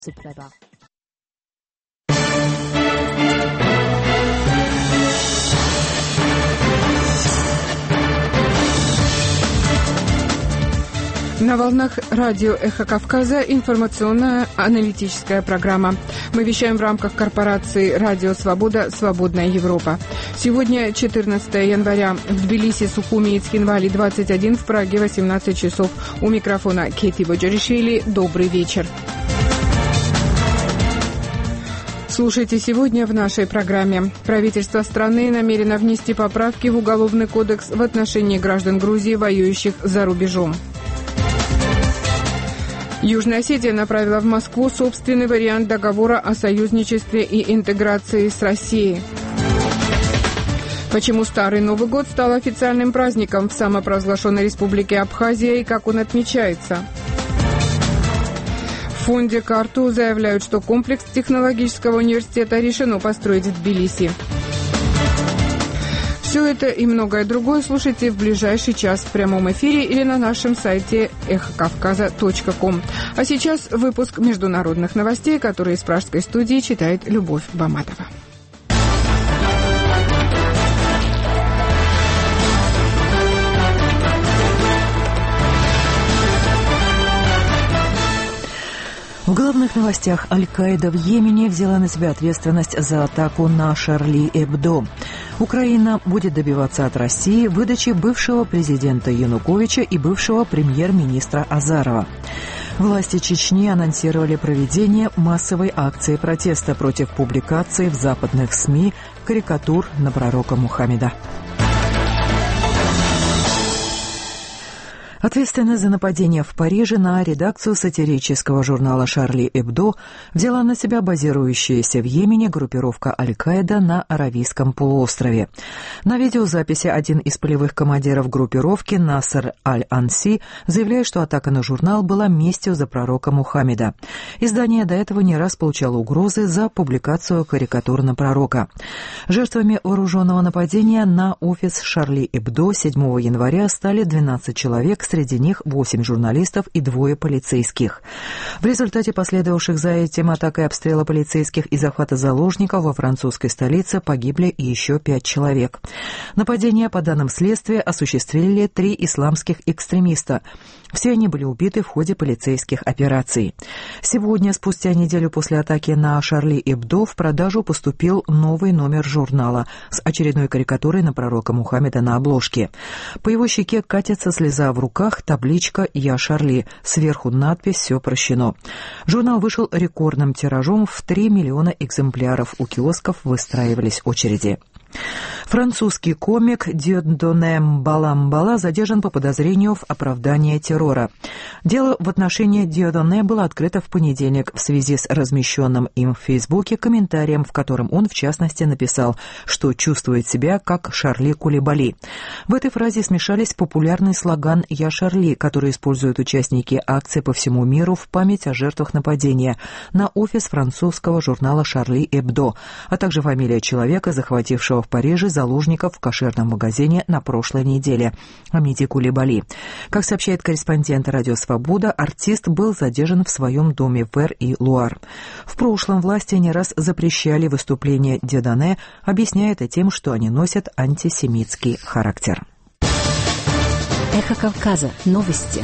Cyfrowa. На волнах радио «Эхо Кавказа» информационная аналитическая программа. Мы вещаем в рамках корпорации «Радио Свобода. Свободная Европа». Сегодня 14 января. В Тбилиси, Сухуми и Цхинвали 21, в Праге 18 часов. У микрофона Кети Боджаришвили. Добрый вечер. Слушайте сегодня в нашей программе. Правительство страны намерено внести поправки в Уголовный кодекс в отношении граждан Грузии, воюющих за рубежом. Южная Осетия направила в Москву собственный вариант договора о союзничестве и интеграции с Россией. Почему Старый Новый год стал официальным праздником в самопровозглашенной республике Абхазия и как он отмечается? В фонде «Карту» заявляют, что комплекс технологического университета решено построить в Тбилиси. Все это и многое другое слушайте в ближайший час в прямом эфире или на нашем сайте эхокавказа.ком. А сейчас выпуск международных новостей, которые из пражской студии читает Любовь Баматова. В главных новостях: Аль-Каида в Йемене взяла на себя ответственность за атаку на Шарли Эбдо. Украина будет добиваться от России выдачи бывшего президента Януковича и бывшего премьер-министра Азарова. Власти Чечни анонсировали проведение массовой акции протеста против публикации в западных СМИ карикатур на пророка Мухаммеда. Ответственность за нападение в Париже на редакцию сатирического журнала «Шарли Эбдо» взяла на себя базирующаяся в Йемене группировка Аль-Каида на Аравийском полуострове. На видеозаписи один из полевых командиров группировки, Наср Аль-Анси, заявляет, что атака на журнал была местью за пророка Мухаммеда. Издание до этого не раз получало угрозы за публикацию карикатур на пророка. Жертвами вооруженного нападения на офис «Шарли Эбдо» 7 января стали 12 человек, среди них 8 журналистов и 2 полицейских. В результате последовавших за этим атак и обстрела полицейских и захвата заложников во французской столице погибли еще 5 человек. Нападение, по данным следствия, осуществили 3 исламских экстремиста. Все они были убиты в ходе полицейских операций. Сегодня, спустя неделю после атаки на Шарли Эбдо, в продажу поступил новый номер журнала с очередной карикатурой на пророка Мухаммеда на обложке. По его щеке катится слеза, в руках табличка «Я Шарли», сверху надпись «Все прощено». Журнал вышел рекордным тиражом в 3 миллиона экземпляров. У киосков выстраивались очереди. Французский комик Д'Иодоне Мбала задержан по подозрению в оправдании террора. Дело в отношении Д'Иодоне было открыто в понедельник в связи с размещенным им в Фейсбуке комментарием, в котором он, в частности, написал, что чувствует себя как Шарли Кулибали. В этой фразе смешались популярный слоган «Я Шарли», который используют участники акции по всему миру в память о жертвах нападения на офис французского журнала «Шарли Эбдо», а также фамилия человека, захватившего в Париже заложников в кошерном магазине на прошлой неделе — Амиди Кулибали. Как сообщает корреспондент «Радио Свобода», артист был задержан в своем доме в Эр-и-Луар. В прошлом власти не раз запрещали выступления Д'Иодоне, объясняя это тем, что они носят антисемитский характер. Эхо Кавказа. Новости.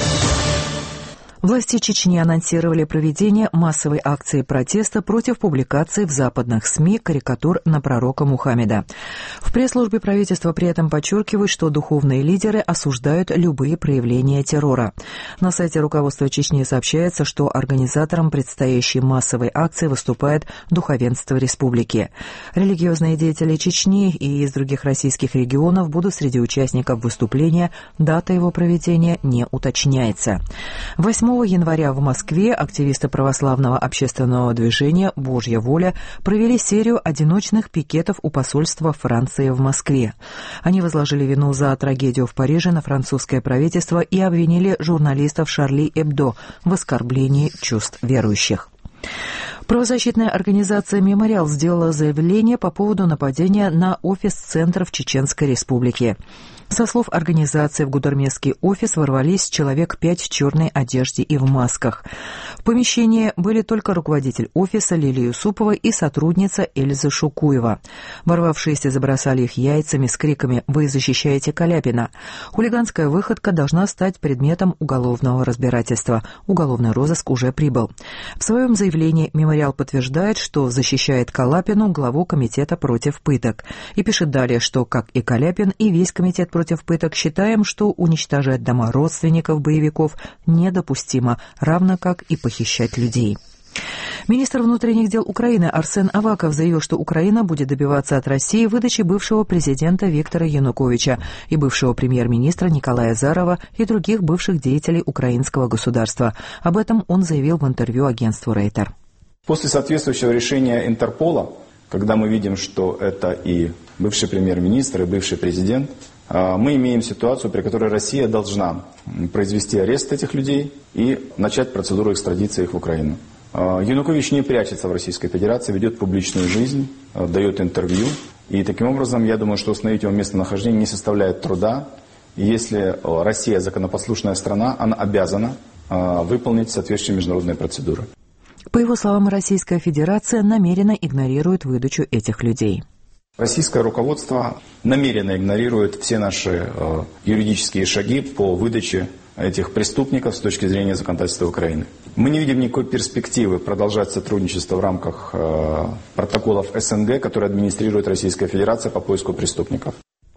Власти Чечни анонсировали проведение массовой акции протеста против публикации в западных СМИ карикатур на пророка Мухаммеда. В пресс-службе правительства при этом подчеркивают, что духовные лидеры осуждают любые проявления террора. На сайте руководства Чечни сообщается, что организатором предстоящей массовой акции выступает духовенство республики. Религиозные деятели Чечни и из других российских регионов будут среди участников выступления, дата его проведения не уточняется. 8 января в Москве активисты православного общественного движения «Божья воля» провели серию одиночных пикетов у посольства Франции в Москве. Они возложили вину за трагедию в Париже на французское правительство и обвинили журналистов Шарли Эбдо в оскорблении чувств верующих. Правозащитная организация «Мемориал» сделала заявление по поводу нападения на офис Центра в Чеченской Республике. Со слов организации, в гудермесский офис ворвались человек 5 в черной одежде и в масках. В помещении были только руководитель офиса Лилия Юсупова и сотрудница Эльза Шукуева. Ворвавшиеся забросали их яйцами с криками «Вы защищаете Каляпина!». Хулиганская выходка должна стать предметом уголовного разбирательства. Уголовный розыск уже прибыл. В своем заявлении мемориал подтверждает, что защищает Каляпину, главу комитета против пыток. И пишет далее, что, как и Каляпин, и весь комитет против пыток считаем, что уничтожать дома родственников боевиков недопустимо, равно как и похищать людей. Министр внутренних дел Украины Арсен Аваков заявил, что Украина будет добиваться от России выдачи бывшего президента Виктора Януковича и бывшего премьер-министра Николая Азарова и других бывших деятелей украинского государства. Об этом он заявил в интервью агентству Рейтер. После соответствующего решения Интерпола, когда мы видим, что это и бывший премьер-министр, и бывший президент, мы имеем ситуацию, при которой Россия должна произвести арест этих людей и начать процедуру экстрадиции их в Украину. Янукович не прячется в Российской Федерации, ведет публичную жизнь, дает интервью. И таким образом, я думаю, что установить его местонахождение не составляет труда. И если Россия законопослушная страна, она обязана выполнить соответствующие международные процедуры. По его словам, Российская Федерация намеренно игнорирует выдачу этих людей. Российское руководство намеренно игнорирует все наши юридические шаги по выдаче этих преступников с точки зрения законодательства Украины. Мы не видим никакой перспективы продолжать сотрудничество в рамках протоколов СНГ, которые администрирует Российская Федерация по поиску преступников.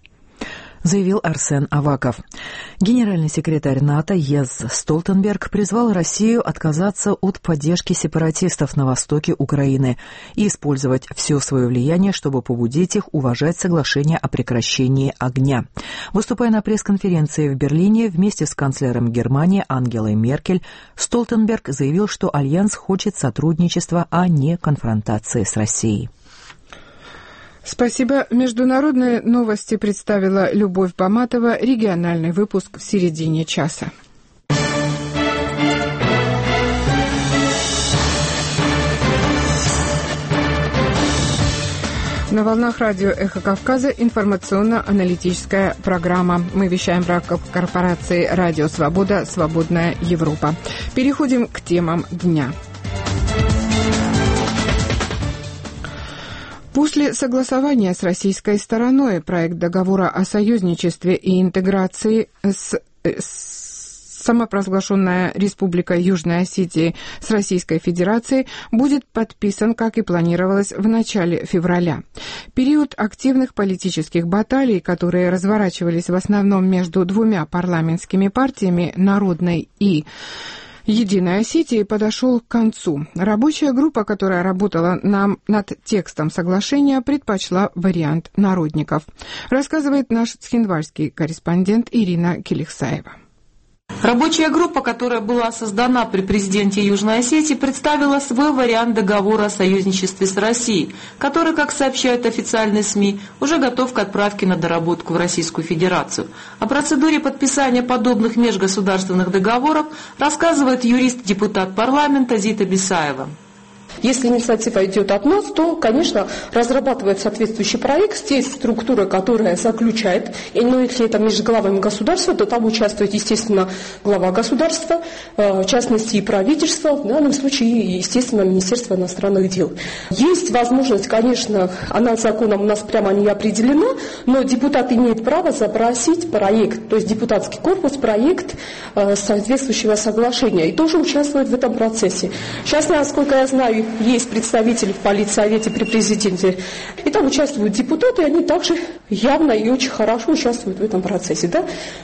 Заявил Арсен Аваков. Генеральный секретарь НАТО Йенс Столтенберг призвал Россию отказаться от поддержки сепаратистов на востоке Украины и использовать все свое влияние, чтобы побудить их уважать соглашение о прекращении огня. Выступая на пресс-конференции в Берлине вместе с канцлером Германии Ангелой Меркель, Столтенберг заявил, что Альянс хочет сотрудничества, а не конфронтации с Россией. Спасибо. Международные новости представила Любовь Баматова. Региональный выпуск в середине часа. На волнах радио «Эхо Кавказа» информационно-аналитическая программа. Мы вещаем в рамках корпорации «Радио Свобода. Свободная Европа». Переходим к темам дня. После согласования с российской стороной проект договора о союзничестве и интеграции с самопровозглашенная Республика Южная Осетия с Российской Федерацией будет подписан, как и планировалось, в начале февраля. Период активных политических баталий, которые разворачивались в основном между двумя парламентскими партиями, Народной и Единой Осетии, подошел к концу. Рабочая группа, которая работала над текстом соглашения, предпочла вариант народников, рассказывает наш цхинвальский корреспондент Ирина Келихсаева. Рабочая группа, которая была создана при президенте Южной Осетии, представила свой вариант договора о союзничестве с Россией, который, как сообщают официальные СМИ, уже готов к отправке на доработку в Российскую Федерацию. О процедуре подписания подобных межгосударственных договоров рассказывает юрист-депутат парламента Зита Бисаева. Если инициатива идет от нас, то, конечно, разрабатывает соответствующий проект с той структурой, которая заключает. Но если это между главами государства, то там участвует, естественно, глава государства, в частности и правительство, в данном случае, естественно, Министерство иностранных дел. Есть возможность, конечно, она законом у нас прямо не определена, но депутат имеет право запросить проект, то есть депутатский корпус, проект соответствующего соглашения, и тоже участвует в этом процессе. Сейчас, насколько я знаю, есть представители в Политсовете при президенте, и там участвуют депутаты, и они также явно и очень хорошо участвуют в этом процессе. Да?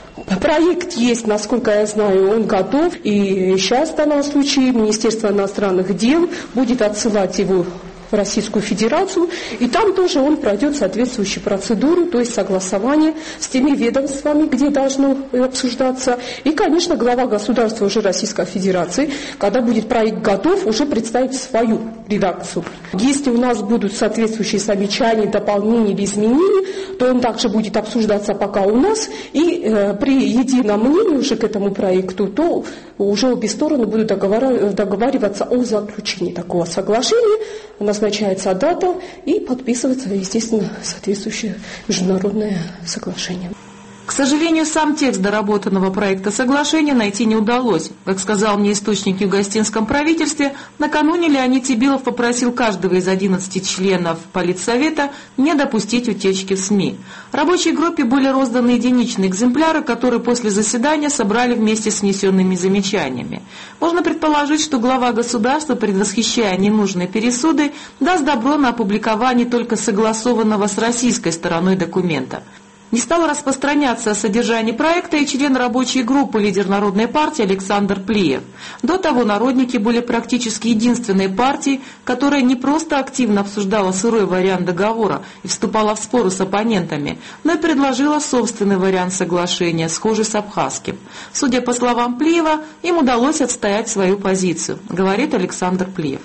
Проект есть, насколько я знаю, он готов, и сейчас в данном случае Министерство иностранных дел будет отсылать его в Российскую Федерацию, и там тоже он пройдет соответствующую процедуру, то есть согласование с теми ведомствами, где должно обсуждаться. И, конечно, глава государства уже Российской Федерации, когда будет проект готов, уже представит свою редакцию. Если у нас будут соответствующие замечания, дополнения или изменения, то он также будет обсуждаться пока у нас, и при едином мнении уже к этому проекту, то уже обе стороны будут договариваться о заключении такого соглашения. Назначается дата и подписывается, естественно, соответствующее международное соглашение. К сожалению, сам текст доработанного проекта соглашения найти не удалось. Как сказал мне источник в югостинском правительстве, накануне Леонид Тибилов попросил каждого из 11 членов Политсовета не допустить утечки в СМИ. Рабочей группе были розданы единичные экземпляры, которые после заседания собрали вместе с внесенными замечаниями. Можно предположить, что глава государства, предвосхищая ненужные пересуды, даст добро на опубликование только согласованного с российской стороной документа. Не стал распространяться о содержании проекта и член рабочей группы, лидер Народной партии Александр Плиев. До того народники были практически единственной партией, которая не просто активно обсуждала сырой вариант договора и вступала в споры с оппонентами, но и предложила собственный вариант соглашения, схожий с абхазским. Судя по словам Плиева, им удалось отстоять свою позицию, говорит Александр Плиев.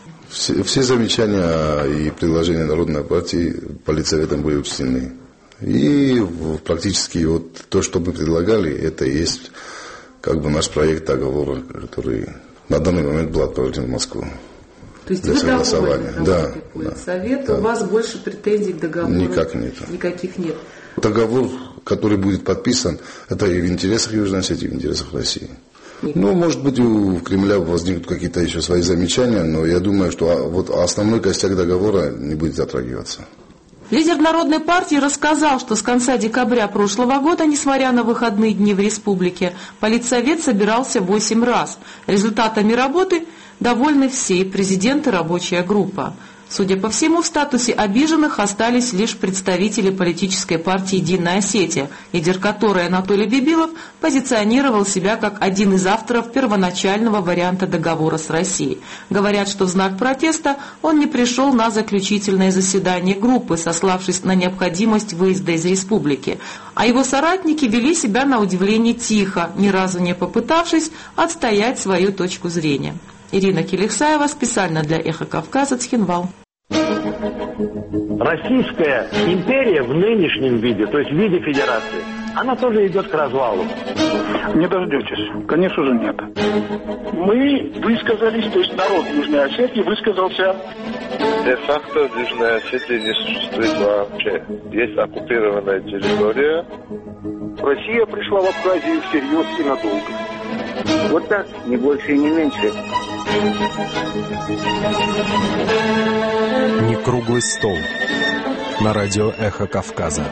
Все замечания и предложения Народной партии Политсоветом были учтены. И практически вот то, что мы предлагали, это и есть как бы наш проект договора, который на данный момент был отправлен в Москву. То есть вы довольны работой Политсовета, да. У вас больше претензий к договору? Никак нет. Никаких нет. Договор, который будет подписан, это и в интересах Южной Осетии, и в интересах России. Ну, может быть, у Кремля возникнут какие-то еще свои замечания, но я думаю, что вот основной костяк договора не будет затрагиваться. Лидер Народной партии рассказал, что с конца декабря прошлого года, несмотря на выходные дни в республике, Политсовет собирался 8 раз. Результатами работы довольны все, и президент, и рабочая группа. Судя по всему, в статусе обиженных остались лишь представители политической партии «Единая Осетия», лидер которой Анатолий Бибилов позиционировал себя как один из авторов первоначального варианта договора с Россией. Говорят, что в знак протеста он не пришел на заключительное заседание группы, сославшись на необходимость выезда из республики. А его соратники вели себя на удивление тихо, ни разу не попытавшись отстоять свою точку зрения. Ирина Келихсаева специально для «Эхо Кавказа», Цхинвал. Российская империя в нынешнем виде, то есть в виде федерации, она тоже идет к развалу. Не дождетесь. Конечно же нет. Мы высказались, то есть народ Южной Осетии высказался. Де-факто в Южной Осетии не существует вообще. Есть оккупированная территория. Россия пришла в Абхазию всерьез и надолго. Вот так, не больше и не меньше. Не круглый стол. На радио «Эхо Кавказа».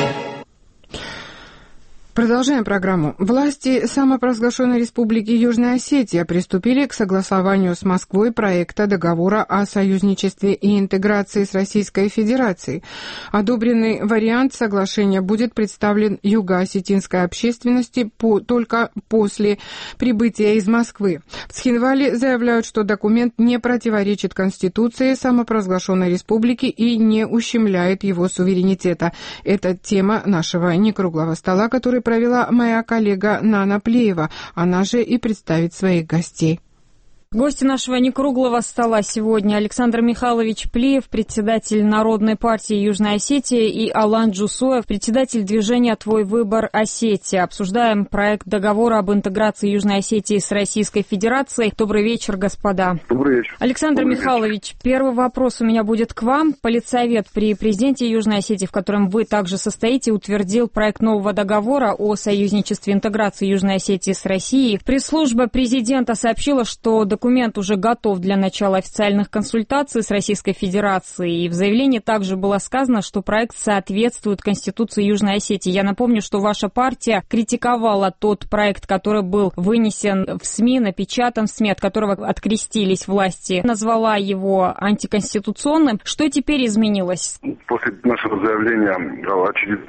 Продолжаем программу. Власти самопровозглашенной Республики Южная Осетия приступили к согласованию с Москвой проекта договора о союзничестве и интеграции с Российской Федерацией. Одобренный вариант соглашения будет представлен юго-осетинской общественности только после прибытия из Москвы. В Цхинвале заявляют, что документ не противоречит Конституции самопровозглашенной республики и не ущемляет его суверенитета. Это тема нашего некруглого стола, который провела моя коллега Нана Плеева. Она же и представит своих гостей. Гости нашего некруглого стола сегодня Александр Михайлович Плиев, председатель Народной партии Южной Осетии, и Алан Джусоев, председатель движения «Твой выбор Осетия». Обсуждаем проект договора об интеграции Южной Осетии с Российской Федерацией. Добрый вечер, господа. Добрый вечер. Александр Михайлович, первый вопрос у меня будет к вам. Политсовет при президенте Южной Осетии, в котором вы также состоите, утвердил проект нового договора о союзничестве и интеграции Южной Осетии с Россией. Пресс-служба президента сообщила, что документ уже готов для начала официальных консультаций с Российской Федерацией. И в заявлении также было сказано, что проект соответствует Конституции Южной Осетии. Я напомню, что ваша партия критиковала тот проект, который был вынесен в СМИ, напечатан в СМИ, от которого открестились власти, назвала его антиконституционным. Что теперь изменилось? После нашего заявления о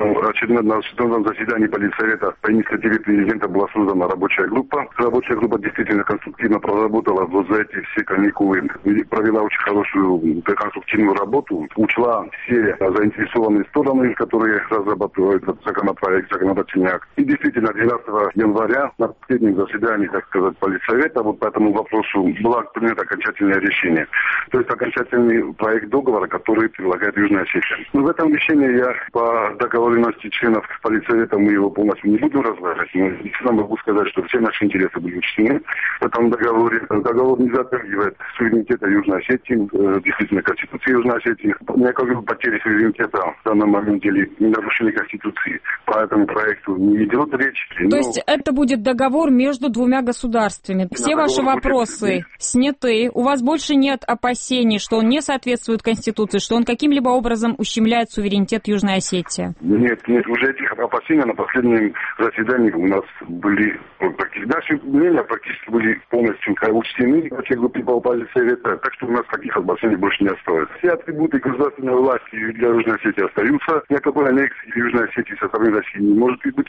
очередном заседании Политсовета по инициативе президента была создана рабочая группа. Рабочая группа действительно конструктивно проработала вот за эти все каникулы, провела очень хорошую конструктивную работу, учла все заинтересованные стороны, которые разрабатывают этот законопроект, законодательный акт. И действительно, 12 января на последнем заседании, так сказать, Политсовета вот по этому вопросу было принято окончательное решение. То есть окончательный проект договора, который предлагает Южная Осетия. Но в этом решении я по договоренности членов Политсовета мы его полностью не буду разглашать, но я могу сказать, что все наши интересы были учтены в этом договоре. договор не затрагивает суверенитета Южной Осетии, действительно Конституции Южной Осетии. Никакой потери суверенитета в данном моменте или нарушения Конституции по этому проекту не идет речь. То есть это будет договор между двумя государствами. Все ваши вопросы сняты. У вас больше нет опасений, что он не соответствует Конституции, что он каким-либо образом ущемляет суверенитет Южной Осетии? Нет, уже этих опасений на последнем заседании у нас были. Наши мнения практически были полностью учтены в тех группе Политсовета, так что у нас таких опасений больше не осталось. Все атрибуты государственной власти для Южной Осетии остаются. Никакой аннексии Южной Осетии со стороны России не может быть.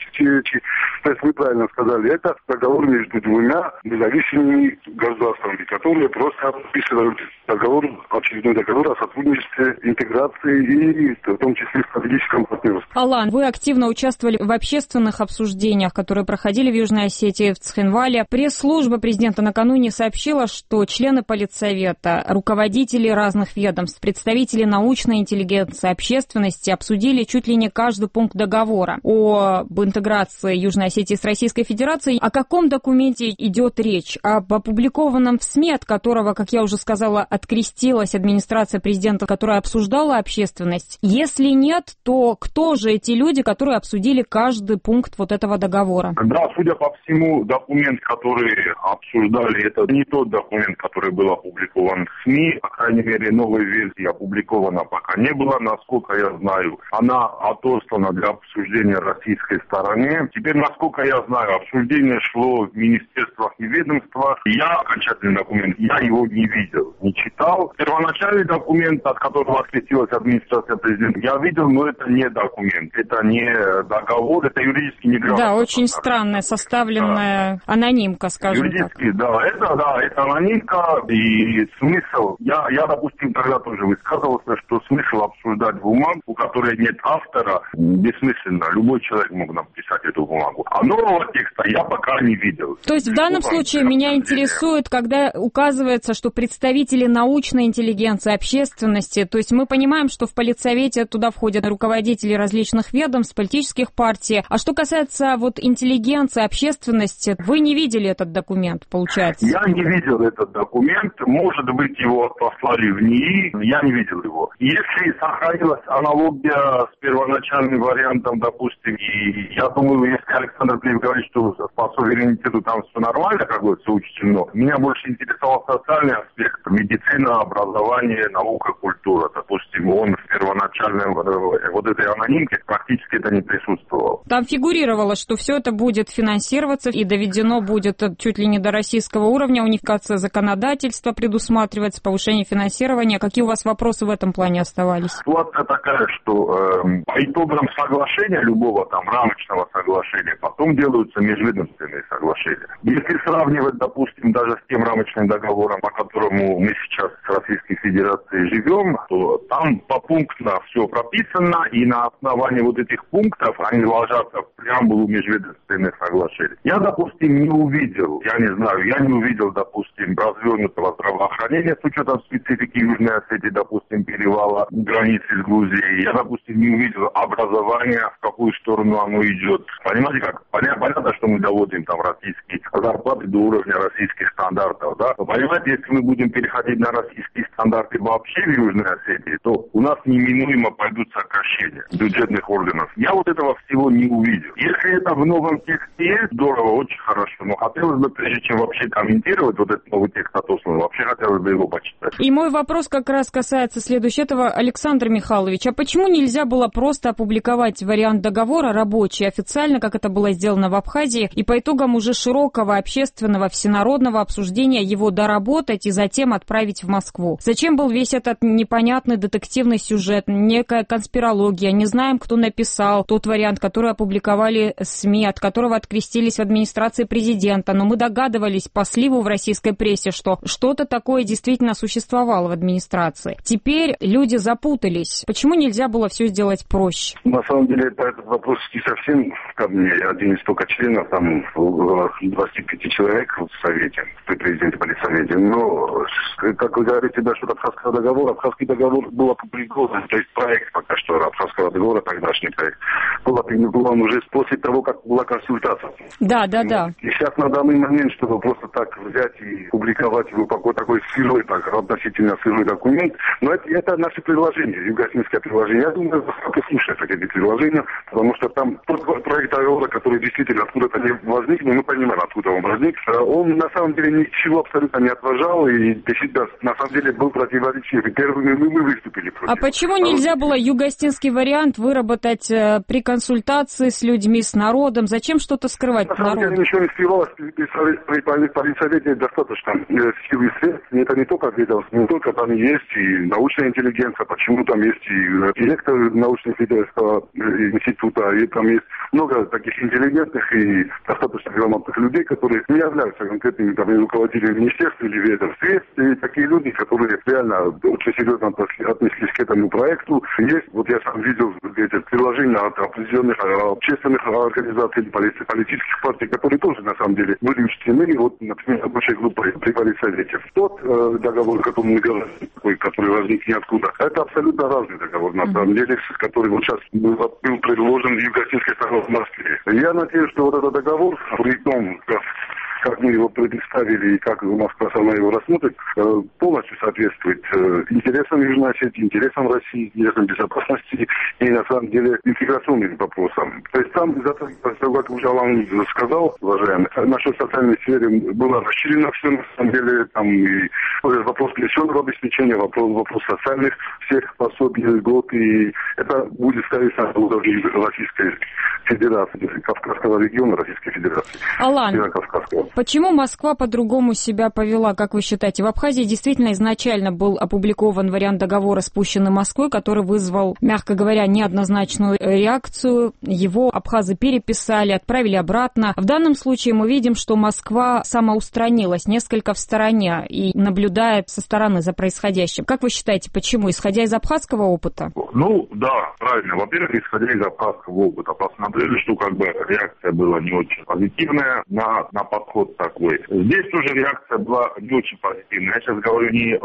То есть вы правильно сказали, это договор между двумя независимыми государствами, которые просто подписывают очередной договор о сотрудничестве, интеграции и в том числе стратегическом партнерстве. Алан, вы активно участвовали в общественных обсуждениях, которые проходили в Южной Осетии, в Цхинвале. Пресс-служба президента накануне сообщила, что члены Политсовета, руководители разных ведомств, представители научной интеллигенции, общественности обсудили чуть ли не каждый пункт договора об интеграции Южной Осетии с Российской Федерацией. О каком документе идет речь? Об опубликованном в СМИ, от которого, как я уже сказала, открестилась администрация президента, которая обсуждала общественность? Если нет, то кто же эти люди, которые обсудили каждый пункт вот этого договора? Да, судя по всему, документ, который обсуждали, это не тот документ, который был опубликован в СМИ. По крайней мере, новой версии опубликована пока не было. Насколько я знаю, она отослана для обсуждения российской стороне. Теперь, насколько я знаю, обсуждение шло в министерствах и ведомствах. Окончательный документ, я его не видел, не читал. Первоначальный документ, от которого открестилась администрация президента, я видел, но это не документ, это не договор, это юридически неграмотно. Да, очень странная, составленная анонимка, скажем юридически, так. это анонимка и смысл. Я, допустим, тогда тоже высказывался, что смысл обсуждать бумагу, у которой нет автора, бессмысленно. Любой человек мог написать эту бумагу. А нового текста я пока не видел. То есть в данном случае меня интересует, когда указывается, что представители научной интеллигенции, общественности, то есть мы понимаем, что в Политсовете туда входят руководители различных ведомств, политических партий. А что касается вот интеллигенции, общественности, вы не видели этот документ, получается? Я не видел этот документ. Может быть, его послали в НИИ. Я не видел его. Если сохранилась аналогия с первоначальным вариантом, допустим, и я думаю, если Александр Плиев говорит, что по суверенитету там все нормально, как бы все учтено, меня больше интересовал социальный аспект, медицина, образование, наука, культура. Допустим, он в первоначальном вот этой анонимке практически это не присутствовал. Там фигурировало, что все это будет финансироваться и доведено будет чуть ли не до российского уровня, унификация законодательства предусматривается, повышение финансирования. Какие у вас вопросы в этом плане оставались? Ситуация такая, что по итогам соглашения, любого там рамочного соглашения, потом делаются межведомственные соглашения. Если сравнивать, допустим, даже с тем рамочным договором, по которому мы сейчас с Российской Федерацией живем, то там попунктно все прописано, и на основании вот этих пунктов они ложатся в преамбулу межведомственных соглашений. Я, допустим, не увидел, допустим, развернутого здравоохранения с учетом специфики Южной Осетии, допустим, перевала границы с Грузией. Я, допустим, не увидел образования, в какую сторону оно идет. Понимаете как? Понятно, что мы доводим там российские зарплаты до уровня российских стандартов, да? Но понимаете, если мы будем переходить на российские стандарты вообще в Южной Осетии, то у нас неминуемо пойдут сокращения бюджетных органов. Я вот этого всего не увидел. Если это в новом тексте есть, здорово, очень хорошо. Но хотелось бы, прежде чем вообще комментировать вот этот новый текст отослан, вообще хотелось бы его почитать. И мой вопрос как раз касается следующего. Александр Михайлович, а почему нельзя было просто опубликовать вариант договора рабочий, официально, как это было сделано в Абхазии, и по итогам уже широкого общественного всенародного обсуждения его доработать и затем отправить в Москву? Зачем был весь этот непонятный детективный сюжет, некая конспирология? Не знаем, кто написал тот вариант, который опубликовали СМИ, от которого открестились в администрации президента, но мы догадывались по сливу в российской прессе, что что-то такое действительно существовало в администрации. Теперь люди запутались. Почему нельзя было все сделать проще? На самом деле, этот вопрос не совсем ко мне. Я один из только членов, там, 25 человек в Совете, при президенте Политсовете. Но, как вы говорите, да, насчет Абхазского договора. Абхазский договор был опубликован, то есть проект пока что Абхазского договора, тогдашний проект, был опубликован уже после того, как была консультация. Да. И сейчас на данный момент, чтобы просто так взять и публиковать его какой-то такой сырой, так, относительно сырой документ, но это наше предложение, югославянское предложение. Я думаю, кто слушает эти предложения, потому что там тот проект договора, который действительно откуда-то не возник, но мы понимаем, откуда он возник, он на самом деле ничего абсолютно не отражал и действительно на самом деле был противоречив. И первыми мы выступили против. А почему нельзя было югославянский вариант выработать при консультации с людьми, с народом? Зачем что-то скрывать от народа? На самом деле ничего не скрывалось. При политсовете достаточно сил и средств. Это не только ведомство, не только там есть и научная интеллигенция, почему там есть и директор научно-исследовательского института, и там есть много таких интеллигентных и достаточно грамотных людей, которые не являются конкретными там, руководителями министерств или ведомств. Есть и такие люди, которые реально очень серьезно отнеслись к этому проекту. Есть, вот я сам видел эти предложения от определенных общественных организаций, политических партий, которые тоже на самом деле были учтены, вот, например, рабочей группой при политсовете. Тот договор, о котором мы говорим, который возник ниоткуда, это абсолютно разный договор, на самом деле, который вот сейчас был предложен в югославянской стороне в Москве. Я надеюсь, что вот этот договор, при том, как мы его представили и как Москва сама его рассмотрит, полностью соответствует интересам Южной Осетии, интересам России, интересам безопасности и, на самом деле, интеграционным вопросам. То есть там, как уже Алан сказал, уважаемый, насчет социальной сферы было расширено все, на самом деле, там и вопрос пенсионного обеспечения, вопрос социальных всех пособий, льгот, и это будет ставиться на уровне Российской Федерации, Кавказского региона Российской Федерации. Алан, почему Москва по-другому себя повела, как вы считаете? В Абхазии действительно изначально был опубликован вариант договора, спущенный Москвой, который вызвал, мягко говоря, неоднозначную реакцию. Его абхазы переписали, отправили обратно. В данном случае мы видим, что Москва самоустранилась несколько в стороне и наблюдает со стороны за происходящим. Как вы считаете, почему? Исходя из абхазского опыта? Ну, да, правильно. Во-первых, исходя из абхазского опыта. Посмотрели, что как бы реакция была не очень позитивная на подход такой. Здесь тоже реакция была не очень позитивная. Я сейчас говорю не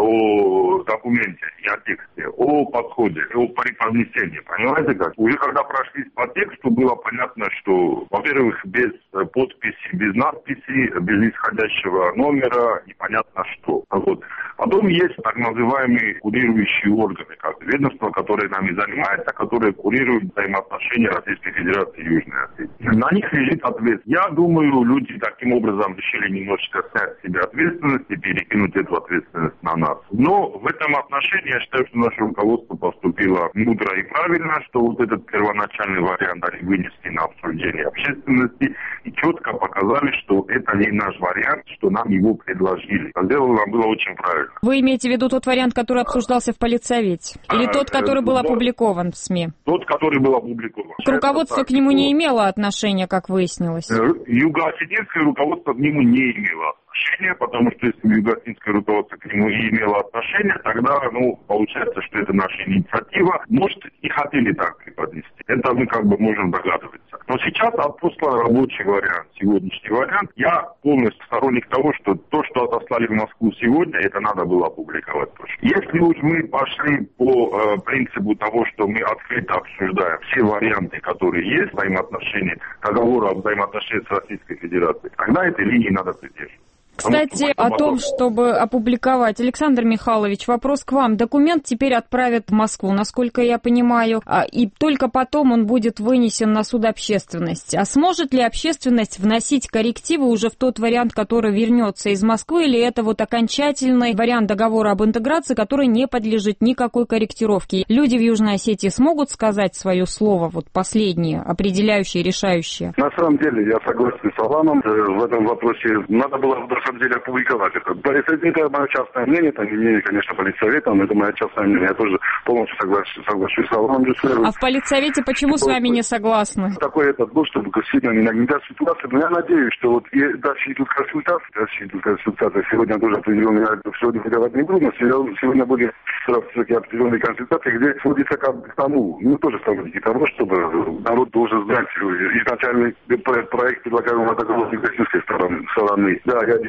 о документе, не о тексте, о подходе, о преподнесении. Понимаете как? Уже когда прошлись по тексту, было понятно, что, во-первых, без подписи, без надписи, без исходящего номера, непонятно что. Вот. Потом есть так называемые курирующие органы, как ведомство, которое нами занимается, которое курирует взаимоотношения Российской Федерации и Южной Осетии. На них лежит ответственность. Я думаю, люди таким образом решили немножечко снять с себя ответственность и перекинуть эту ответственность на нас. Но в этом отношении я считаю, что наше руководство поступило мудро и правильно, что вот этот первоначальный вариант они вынесли на обсуждение общественности и четко показали, что это не наш вариант, что нам его предложили. Сделано было очень правильно. Вы имеете в виду тот вариант, который обсуждался в политсовете? Или тот, который был опубликован в СМИ? Тот, который был опубликован. Руководство к нему не имело отношения, как выяснилось? Юго-осетинское руководство к нему не имело отношения, потому что если юго-осетинское руководство к нему и имело отношение, тогда, получается, что это наша инициатива. Может, и хотели так преподнести. Это мы как бы можем догадываться. Но сейчас отослан рабочий вариант, сегодняшний вариант. Я полностью сторонник того, что то, что отослали в Москву сегодня, это надо было опубликовать тоже. Если уж мы пошли по принципу того, что мы открыто обсуждаем все варианты, которые есть, взаимоотношения, договора о взаимоотношениях с Российской Федерацией, тогда этой линии надо придерживаться. Кстати, о том, чтобы опубликовать. Александр Михайлович, вопрос к вам. Документ теперь отправят в Москву, насколько я понимаю, и только потом он будет вынесен на суд общественности. А сможет ли общественность вносить коррективы уже в тот вариант, который вернется из Москвы, или это вот окончательный вариант договора об интеграции, который не подлежит никакой корректировке? Люди в Южной Осетии смогут сказать свое слово, вот последнее, определяющее, решающее? На самом деле, я согласен с Аланом. В этом вопросе надо было на самом деле опубликовать это. Это мое частное мнение, это не мнение, конечно, политсовета, но это мое частное мнение. Я тоже полностью соглашусь с Аланом Джусвером. А в политсовете почему с вами не согласны? Такой этот был, чтобы сильно не нагнетать ситуацию. Но я надеюсь, что вот дальше идут консультации. Сегодня тоже определенные, сегодня выдавать не буду, но сегодня были все-таки определенные консультации, где сводится к тому, тоже сторонники того, чтобы народ должен знать изначальный проект предлагаемого договора с российской стороны. Да, я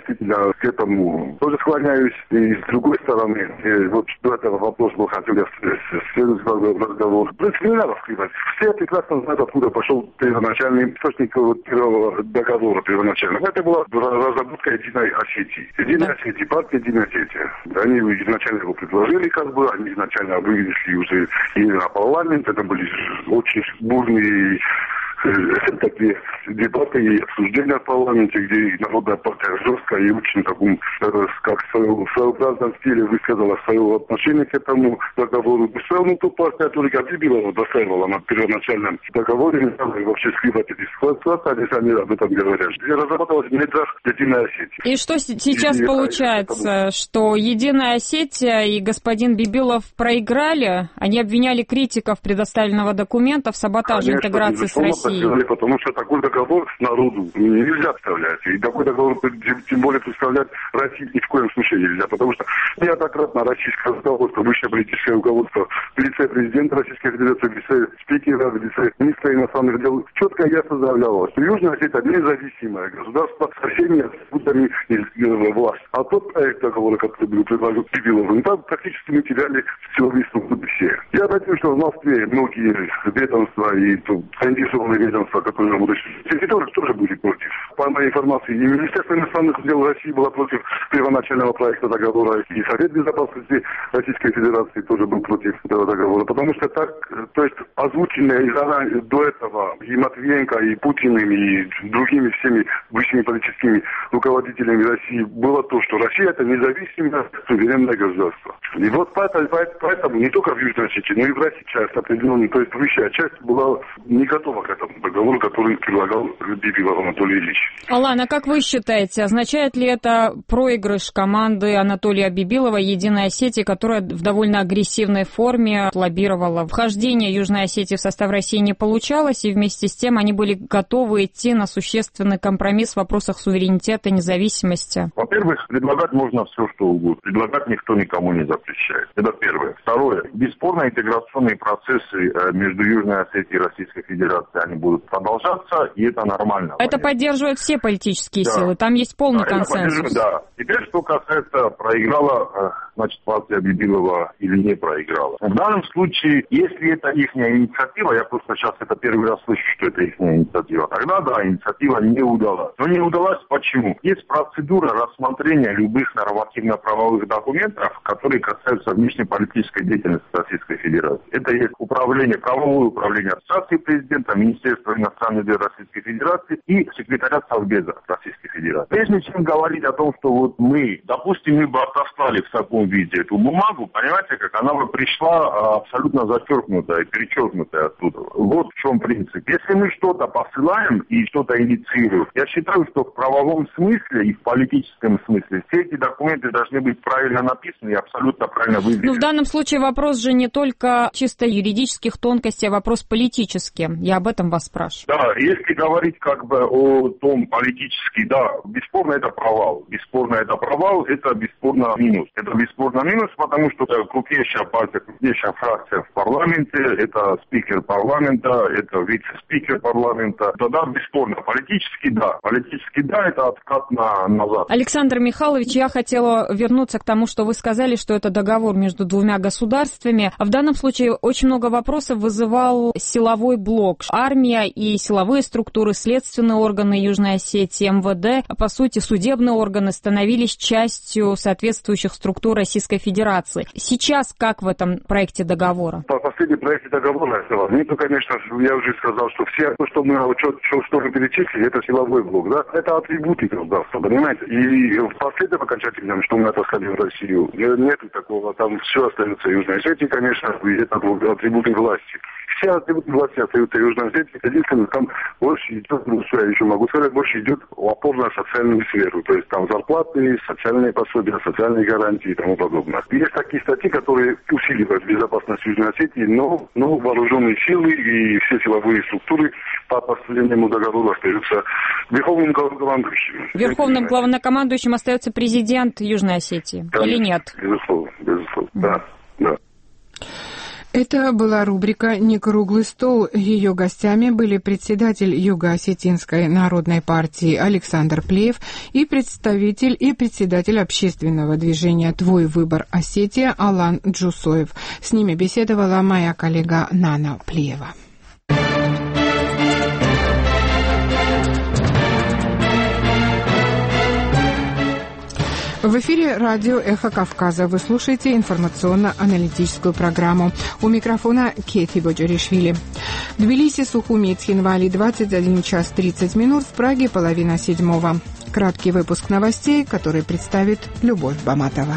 действительно к этому тоже склоняюсь. И с другой стороны, вот до этого вопроса был хотел я следующий разговор. В принципе, не надо скрывать. Все прекрасно знают, откуда пошел первоначальный источник первого договора первоначального. Это была разработка Единой Осетии. Единая Осетия, партия Единая Осетия. Они изначально его предложили, они изначально вывели уже и на парламент. Это были очень бурные такие дебаты и обсуждения в парламенте, где Народная партия жестко и очень таком, как в своеобразном стиле высказала свое отношение к этому договору. Все равно ту партия только Бибилова достаивала на первоначальном договоре, не стала вообще скрывать эти ситуации, они сами об этом говорят. И разработалась в недрах Единая Осетия. И что сейчас получается, что Единая Осетия и господин Бибилов проиграли? Они обвиняли критиков предоставленного документа в саботаже интеграции с Россией. Потому что такой договор народу нельзя представлять. И такой договор, тем более, представлять России ни в коем случае нельзя. Потому что неоднократно российское руководство, высшее политическое руководство, в лице президента Российской Федерации, в лице спикера, в лице министра иностранных дел, четко и ясно заявляло, что Южная Осетия независимое государство со всеми атрибутами власти. А тот проект договора, который был предложен Бибиловым, там практически мы теряли силовые структуры все. Я надеюсь, что в Москве многие ведомства и заинтересованные ведомства, которые работают в сети, тоже были против. По моей информации, и Министерство иностранных дел России было против первоначального проекта договора, и Совет Безопасности Российской Федерации тоже был против этого договора. Потому что так, то есть озвученное до этого и Матвиенко, и Путиным, и другими всеми высшими политическими руководителями России было то, что Россия это независимое суверенное государство. И вот поэтому не только в Южной Осетии, но и в России часть определенная, то есть высшая часть была не готова к этому договору, который предлагал Бибилов Анатолий Ильич. Алан, а как вы считаете, означает ли это проигрыш команды Анатолия Бибилова Единой Осетии, которая в довольно агрессивной форме лоббировала вхождение Южной Осетии в состав России не получалось, и вместе с тем они были готовы идти на существенный компромисс в вопросах суверенитета и независимости? Во-первых, предлагать можно все, что угодно. Предлагать никто никому не запрещает. Это первое. Второе. Бесспорно, интеграционные процессы между Южной Осетией и Российской Федерацией, они будут продолжаться, и это нормально. Это поддерживают все политические силы, там есть полный консенсус. Да. Теперь, что касается, проиграла, значит, партия Бибилова или не проиграла. В данном случае, если это их инициатива, я просто сейчас это первый раз слышу, что это их инициатива, тогда, да, инициатива не удалась. Но не удалась почему? Есть процедура рассмотрения любых нормативно-правовых документов, которые касаются внешнеполитической деятельности Российской Федерации. Это есть правовое управление Ассоциации президента, Министерство иностранных дел Российской Федерации и секретариат Совбеза Российской Федерации. Прежде чем говорить о том, что вот мы, допустим, мы бы отослали в таком виде эту бумагу, понимаете, как она бы пришла абсолютно зачеркнутая, перечеркнутая оттуда. Вот в чем принцип. Если мы что-то посылаем и что-то инициируем, я считаю, что в правовом смысле и в политическом смысле все эти документы должны быть правильно написаны и абсолютно правильно выверены. Но в данном случае вопрос же не только чисто юридических тонкостей, а вопрос политический. Я об этом вас спрашиваю. Да, если говорить как бы о том политически, да, бесспорно это провал. Бесспорно это провал, это бесспорно минус. Это бесспорно минус, потому что это крупнейшая партия, крупнейшая фракция в парламенте, это спикер парламента, это вице-спикер парламента. Да, бесспорно. Политически да, это откат назад. Александр Михайлович, я хотела вернуться к тому, что вы сказали, что это договор между двумя государствами. В данном случае очень много вопросов вызывал силовой блок. Армия и силовые структуры, следственные органы Южной Осетии, МВД, по сути, судебные органы становились частью соответствующих структур Российской Федерации. Сейчас как в этом проекте договора? По последнем проекте договора, то, конечно, я уже сказал, что все, что мы перечислили, это силовой блок, да? Это атрибуты государства, понимаете? И в последнем окончательном, что мы отослали в Россию, нету такого, там все остается Южной Осетии, конечно, это атрибуты власти. Все атрибуты власти остаются в Южной Осетии. Единственное, там больше идет, что я еще могу сказать, больше идет опор на социальную сферу. То есть там зарплаты, социальные пособия, социальные гарантии и тому подобное. Есть такие статьи, которые усиливают безопасность Южной Осетии, но вооруженные силы и все силовые структуры по последнему договору остаются верховным главнокомандующим. Верховным главнокомандующим остается президент Южной Осетии, конечно, или нет? Безусловно, да. Это была рубрика «Не круглый стол». Ее гостями были председатель Юго-Осетинской народной партии Александр Плеев и председатель общественного движения «Твой выбор Осетия» Алан Джусоев. С ними беседовала моя коллега Нана Плеева. В эфире радио «Эхо Кавказа». Вы слушаете информационно-аналитическую программу. У микрофона Кети Боджоришвили. В Тбилиси, Сухуми и Цхинвали 21 час 30 минут. В Праге половина седьмого. Краткий выпуск новостей, который представит Любовь Баматова.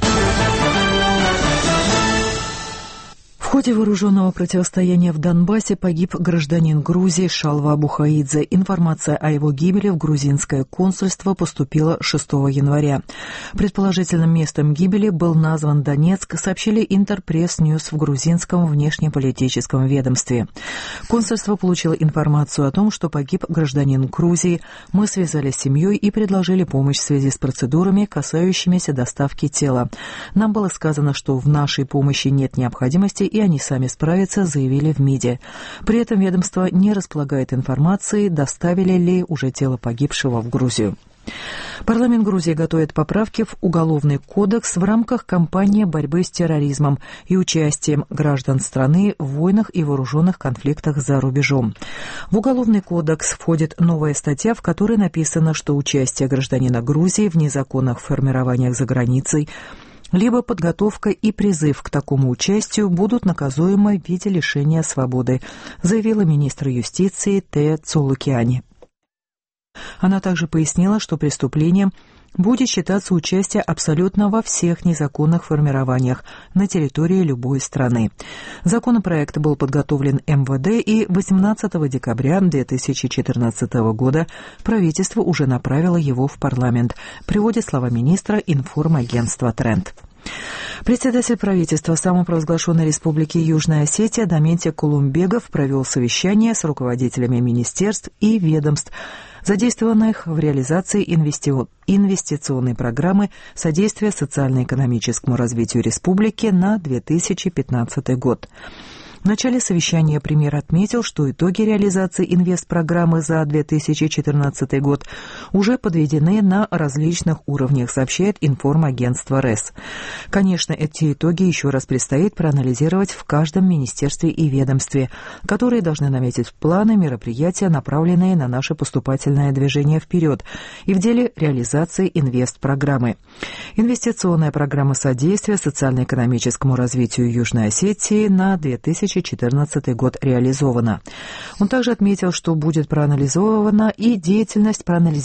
В ходе вооруженного противостояния в Донбассе погиб гражданин Грузии Шалва Абухаидзе. Информация о его гибели в грузинское консульство поступила 6 января. Предположительным местом гибели был назван Донецк, сообщили Интерпресс-Ньюс в грузинском внешнеполитическом ведомстве. Консульство получило информацию о том, что погиб гражданин Грузии. Мы связались с семьей и предложили помощь в связи с процедурами, касающимися доставки тела. Нам было сказано, что в нашей помощи нет необходимости, и они сами справятся, заявили в МИДе. При этом ведомство не располагает информацией, доставили ли уже тело погибшего в Грузию. Парламент Грузии готовит поправки в Уголовный кодекс в рамках кампании борьбы с терроризмом и участием граждан страны в войнах и вооруженных конфликтах за рубежом. В Уголовный кодекс входит новая статья, в которой написано, что участие гражданина Грузии в незаконных формированиях за границей либо подготовка и призыв к такому участию будут наказуемы в виде лишения свободы, заявила министр юстиции Тея Цолукиани. Она также пояснила, что преступлением будет считаться участие абсолютно во всех незаконных формированиях на территории любой страны. Законопроект был подготовлен МВД, и 18 декабря 2014 года правительство уже направило его в парламент, приводит слова министра информагентства «Тренд». Председатель правительства самопровозглашенной республики Южная Осетия Даментия Кулумбегов провел совещание с руководителями министерств и ведомств, задействованных в реализации инвестиционной программы содействия социально-экономическому развитию республики на 2015 год. В начале совещания премьер отметил, что итоги реализации инвестпрограммы за 2014 год уже подведены на различных уровнях, сообщает информагентство РЭС. Конечно, эти итоги еще раз предстоит проанализировать в каждом министерстве и ведомстве, которые должны наметить планы, мероприятия, направленные на наше поступательное движение вперед и в деле реализации инвестпрограммы. Инвестиционная программа содействия социально-экономическому развитию Южной Осетии на 2014 год реализована. Он также отметил, что будет проанализирована деятельность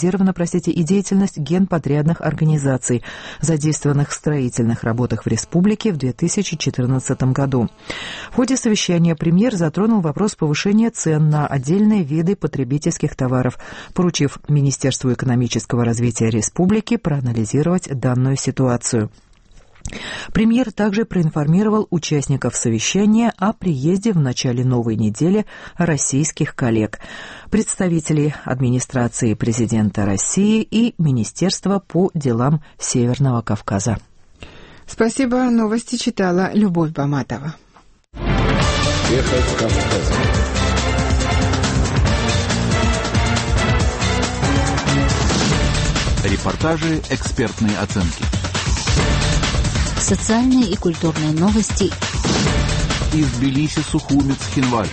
генподрядных организаций, задействованных в строительных работах в республике в 2014 году. В ходе совещания премьер затронул вопрос повышения цен на отдельные виды потребительских товаров, поручив Министерству экономического развития республики проанализировать данную ситуацию. Премьер также проинформировал участников совещания о приезде в начале новой недели российских коллег, представителей администрации президента России и Министерства по делам Северного Кавказа. Спасибо. Новости читала Любовь Баматова. Эхо Кавказа. Репортажи, экспертные оценки. Социальные и культурные новости. Из Тбилиси, Сухуми, Цхинвали.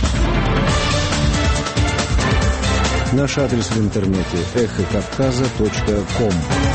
Наш адрес в интернете эхокавказа.ком.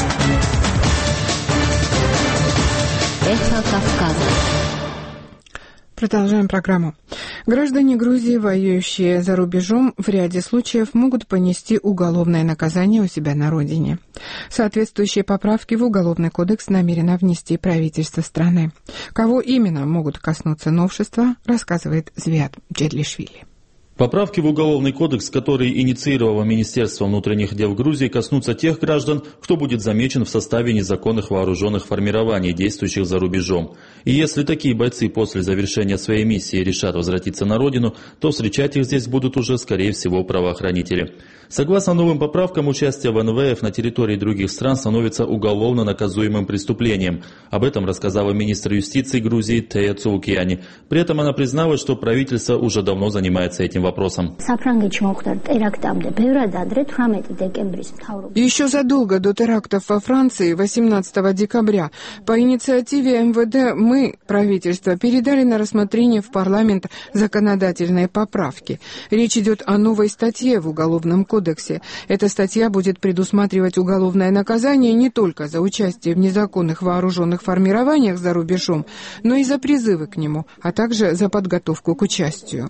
Эхо Кавказа. Продолжаем программу. Граждане Грузии, воюющие за рубежом, в ряде случаев могут понести уголовное наказание у себя на родине. Соответствующие поправки в Уголовный кодекс намерено внести правительство страны. Кого именно могут коснуться новшества, рассказывает Звиат Джедлишвили. Поправки в Уголовный кодекс, которые инициировало Министерство внутренних дел Грузии, коснутся тех граждан, кто будет замечен в составе незаконных вооруженных формирований, действующих за рубежом. И если такие бойцы после завершения своей миссии решат возвратиться на родину, то встречать их здесь будут уже, скорее всего, правоохранители. Согласно новым поправкам, участие в НВФ на территории других стран становится уголовно наказуемым преступлением. Об этом рассказала министр юстиции Грузии Тея Цоукиани. При этом она призналась, что правительство уже давно занимается этим вопросом. Еще задолго до терактов во Франции 18 декабря по инициативе МВД мы, правительство, передали на рассмотрение в парламент законодательные поправки. Речь идет о новой статье в Уголовном кодексе. Эта статья будет предусматривать уголовное наказание не только за участие в незаконных вооруженных формированиях за рубежом, но и за призывы к нему, а также за подготовку к участию.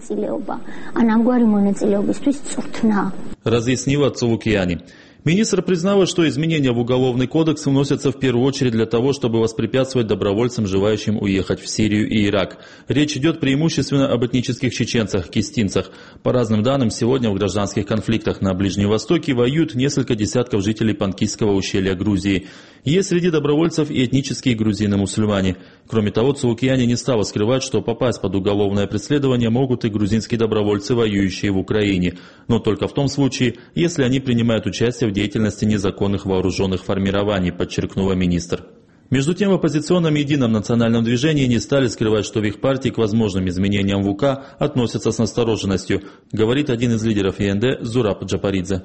Разъяснила Цоукиани. Министр признала, что изменения в Уголовный кодекс вносятся в первую очередь для того, чтобы воспрепятствовать добровольцам, желающим уехать в Сирию и Ирак. Речь идет преимущественно об этнических чеченцах, кистинцах. По разным данным, сегодня в гражданских конфликтах на Ближнем Востоке воюют несколько десятков жителей Панкийского ущелья Грузии. Есть среди добровольцев и этнические грузины-мусульмане. Кроме того, Цоукиани не стала скрывать, что попасть под уголовное преследование могут и грузинские добровольцы, воюющие в Украине. Но только в том случае, если они принимают участие в деятельности незаконных вооруженных формирований, подчеркнула министр. Между тем, в оппозиционном Едином национальном движении не стали скрывать, что в их партии к возможным изменениям в УК относятся с настороженностью, говорит один из лидеров ЕНД Зураб Джапаридзе.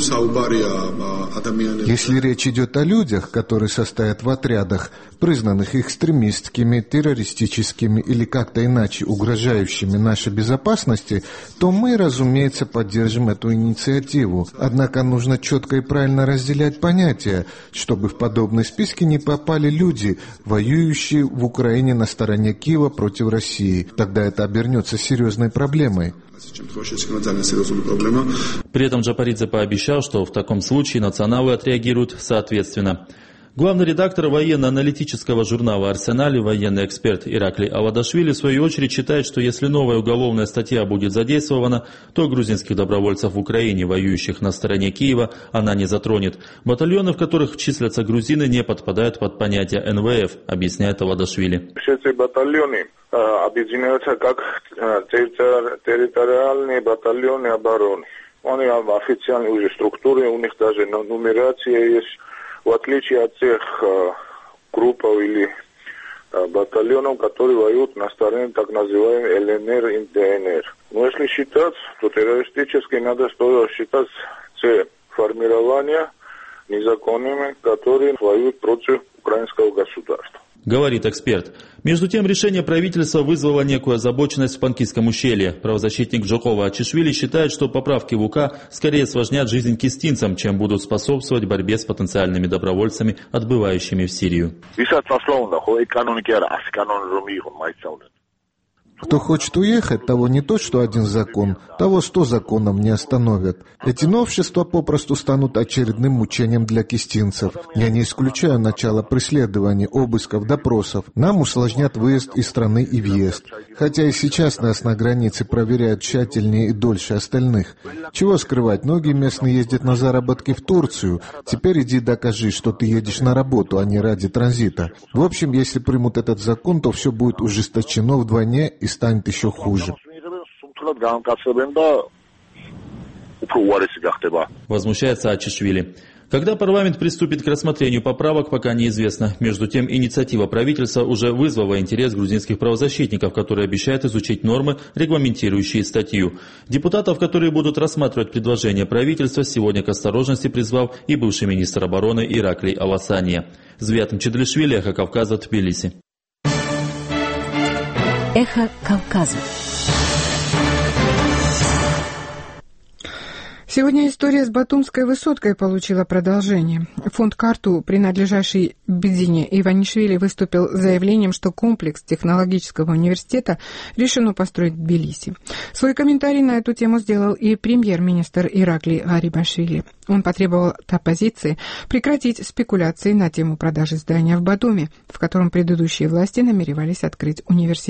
Если речь идет о людях, которые состоят в отрядах, признанных экстремистскими, террористическими или как-то иначе угрожающими нашей безопасности, то мы, разумеется, поддержим эту инициативу. Однако нужно четко и правильно разделять понятия, чтобы в подобные списки не попали люди, воюющие в Украине на стороне Киева против России. Тогда это обернется серьезной проблемой. При этом Джапаридзе пообещал, что в таком случае националы отреагируют соответственно. Главный редактор военно-аналитического журнала «Арсенал», военный эксперт Ираклий Авадашвили, в свою очередь считает, что если новая уголовная статья будет задействована, то грузинских добровольцев в Украине, воюющих на стороне Киева, она не затронет. Батальоны, в которых числятся грузины, не подпадают под понятие НВФ, объясняет Авадашвили. Все эти батальоны объединяются как территориальные батальоны обороны. Они официальные уже структуры, у них даже нумерация есть. В отличие от тех групп или батальонов, которые воюют на стороне так называемой ЛНР и ДНР. Но если считать, то террористически надо считать те формирования незаконными, которые воюют против украинского государства. Говорит эксперт. Между тем, решение правительства вызвало некую озабоченность в Панкийском ущелье. Правозащитник Джокова Ачишвили считает, что поправки в УК скорее осложнят жизнь кистинцам, чем будут способствовать борьбе с потенциальными добровольцами, отбывающими в Сирию. Кто хочет уехать, того не то, что один закон, того 100 законов не остановят. Эти новшества попросту станут очередным мучением для кистинцев. Я не исключаю начало преследований, обысков, допросов. Нам усложнят выезд из страны и въезд. Хотя и сейчас нас на границе проверяют тщательнее и дольше остальных. Чего скрывать, многие местные ездят на заработки в Турцию. Теперь иди докажи, что ты едешь на работу, а не ради транзита. В общем, если примут этот закон, то все будет ужесточено вдвойне и станет еще хуже. Возмущается Ачишвили. Когда парламент приступит к рассмотрению поправок, пока неизвестно. Между тем, инициатива правительства уже вызвала интерес грузинских правозащитников, которые обещают изучить нормы, регламентирующие статью. Депутатов, которые будут рассматривать предложение правительства, сегодня к осторожности призвал и бывший министр обороны Ираклий Аласания. Звят Чедлишвили, Эхо Кавказа, Тбилиси. Эхо Кавказа. Сегодня история с Батумской высоткой получила продолжение. Фонд «Карту», принадлежащий Бедзине Иванишвили, выступил с заявлением, что комплекс технологического университета решено построить в Тбилиси. Свой комментарий на эту тему сделал и премьер-министр Ираклий Гарибашвили. Он потребовал от оппозиции прекратить спекуляции на тему продажи здания в Батуми, в котором предыдущие власти намеревались открыть университет.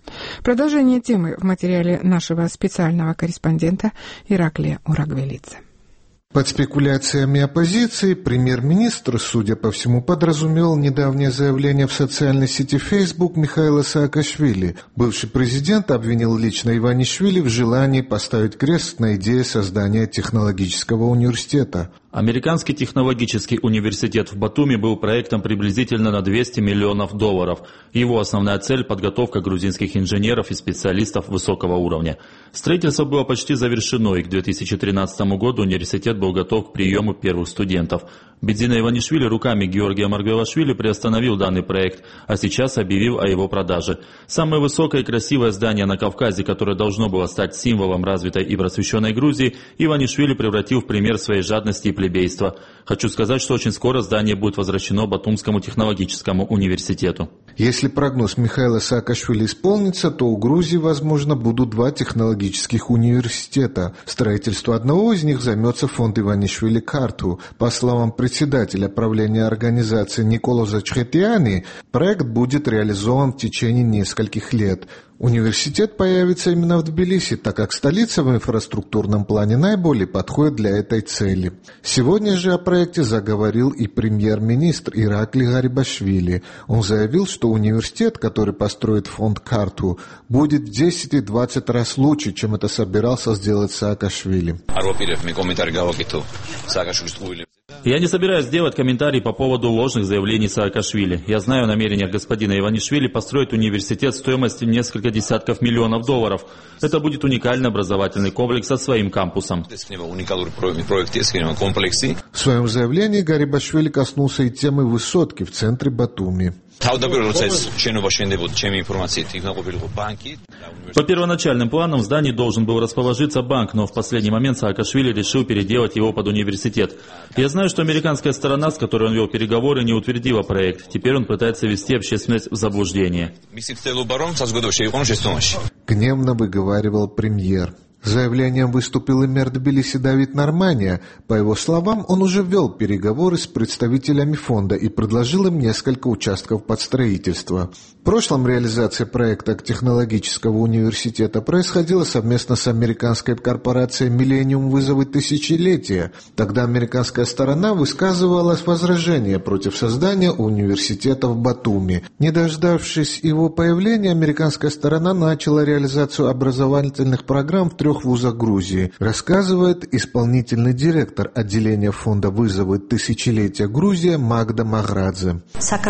Продолжение темы в материале нашего специального корреспондента Ираклия Урагвелидзе. Под спекуляциями оппозиции премьер-министр, судя по всему, подразумевал недавнее заявление в социальной сети Facebook Михаила Саакашвили. Бывший президент обвинил лично Иванишвили в желании поставить крест на идее создания технологического университета. Американский технологический университет в Батуми был проектом приблизительно на $200 миллионов. Его основная цель – подготовка грузинских инженеров и специалистов высокого уровня. Строительство было почти завершено, и к 2013 году университет был готов к приему первых студентов. Бедзина Иванишвили руками Георгия Маргвелашвили приостановил данный проект, а сейчас объявил о его продаже. Самое высокое и красивое здание на Кавказе, которое должно было стать символом развитой и просвещенной Грузии, Иванишвили превратил в пример своей жадности и плебейства. Хочу сказать, что очень скоро здание будет возвращено Батумскому технологическому университету. Если прогноз Михаила Саакашвили исполнится, то у Грузии, возможно, будут 2 технологических университета. Строительство одного из них займется фонд Иванишвили Карту. По словам председателя правления организации Николоза Чхетиани, проект будет реализован в течение нескольких лет. Университет появится именно в Тбилиси, так как столица в инфраструктурном плане наиболее подходит для этой цели. Сегодня же о проекте заговорил и премьер-министр Иракли Гарибашвили. Он заявил, что университет, который построит фонд Карту, будет в 10 и 20 раз лучше, чем это собирался сделать Саакашвили. Я не собираюсь делать комментарий по поводу ложных заявлений Саакашвили. Я знаю о намерениях господина Иванишвили построить университет стоимостью несколько десятков миллионов долларов. Это будет уникальный образовательный комплекс со своим кампусом. В своем заявлении Гарибашвили коснулся и темы высотки в центре Батуми. По первоначальным планам в здании должен был расположиться банк, но в последний момент Саакашвили решил переделать его под университет. Я знаю, что американская сторона, с которой он вел переговоры, не утвердила проект. Теперь он пытается ввести общественность в заблуждение. Гневно выговаривал премьер. С заявлением выступил и мэр Тбилиси Давид Нормания. По его словам, он уже вел переговоры с представителями фонда и предложил им несколько участков под строительство. В прошлом реализация проекта технологического университета происходила совместно с американской корпорацией «Миллениум вызовет тысячелетие». Тогда американская сторона высказывала возражения против создания университета в Батуми. Не дождавшись его появления, американская сторона начала реализацию образовательных программ в 3 вузах Грузии, рассказывает исполнительный директор отделения фонда «Вызовет тысячелетие Грузия» Магда Маградзе.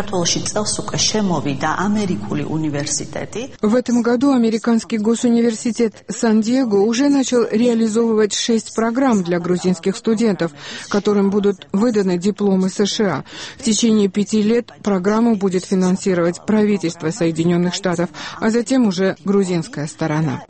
В этом году американский госуниверситет Сан-Диего уже начал реализовывать 6 программ для грузинских студентов, которым будут выданы дипломы США. В течение 5 лет программу будет финансировать правительство Соединенных Штатов, а затем уже грузинская сторона.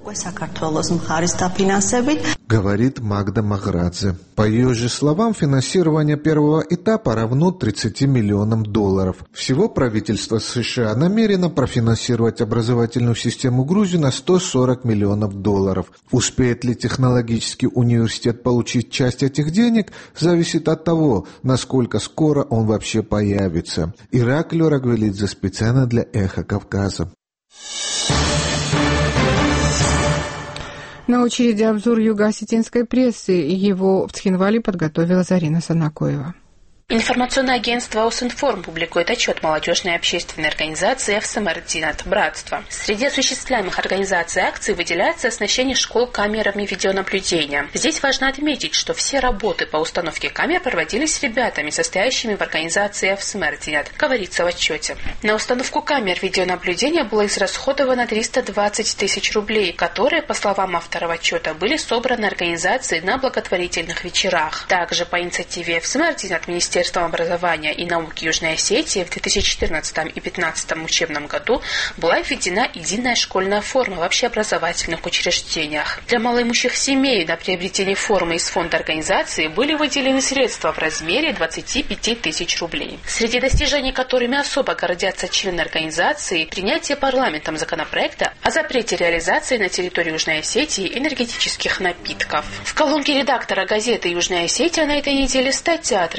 Говорит Магда Маградзе. По ее же словам, финансирование первого этапа равно $30 миллионам. Всего правительство США намерено профинансировать образовательную систему Грузии на $140 миллионов. Успеет ли технологический университет получить часть этих денег, зависит от того, насколько скоро он вообще появится. Ираклий Урагвелидзе специально для «Эхо Кавказа». На очереди обзор юго-осетинской прессы. Его в Цхинвале подготовила Зарина Санакоева. Информационное агентство «Осинформ» публикует отчет молодежной общественной организации «Эфсемердинат» «Братство». Среди осуществляемых организаций акций выделяется оснащение школ камерами видеонаблюдения. Здесь важно отметить, что все работы по установке камер проводились ребятами, состоящими в организации «Эфсемердинат», говорится в отчете. На установку камер видеонаблюдения было израсходовано 320 тысяч рублей, которые, по словам авторов отчета, были собраны организацией на благотворительных вечерах. Также по инициативе «Эфсемердинат» Министерством образования и науки Южной Осетии в 2014 и 2015 учебном году была введена единая школьная форма в общеобразовательных учреждениях. Для малоимущих семей на приобретение формы из фонда организации были выделены средства в размере 25 тысяч рублей. Среди достижений, которыми особо гордятся члены организации, принятие парламентом законопроекта о запрете реализации на территории Южной Осетии энергетических напитков. В колонке редактора газеты «Южная Осетия» на этой неделе статья о традициях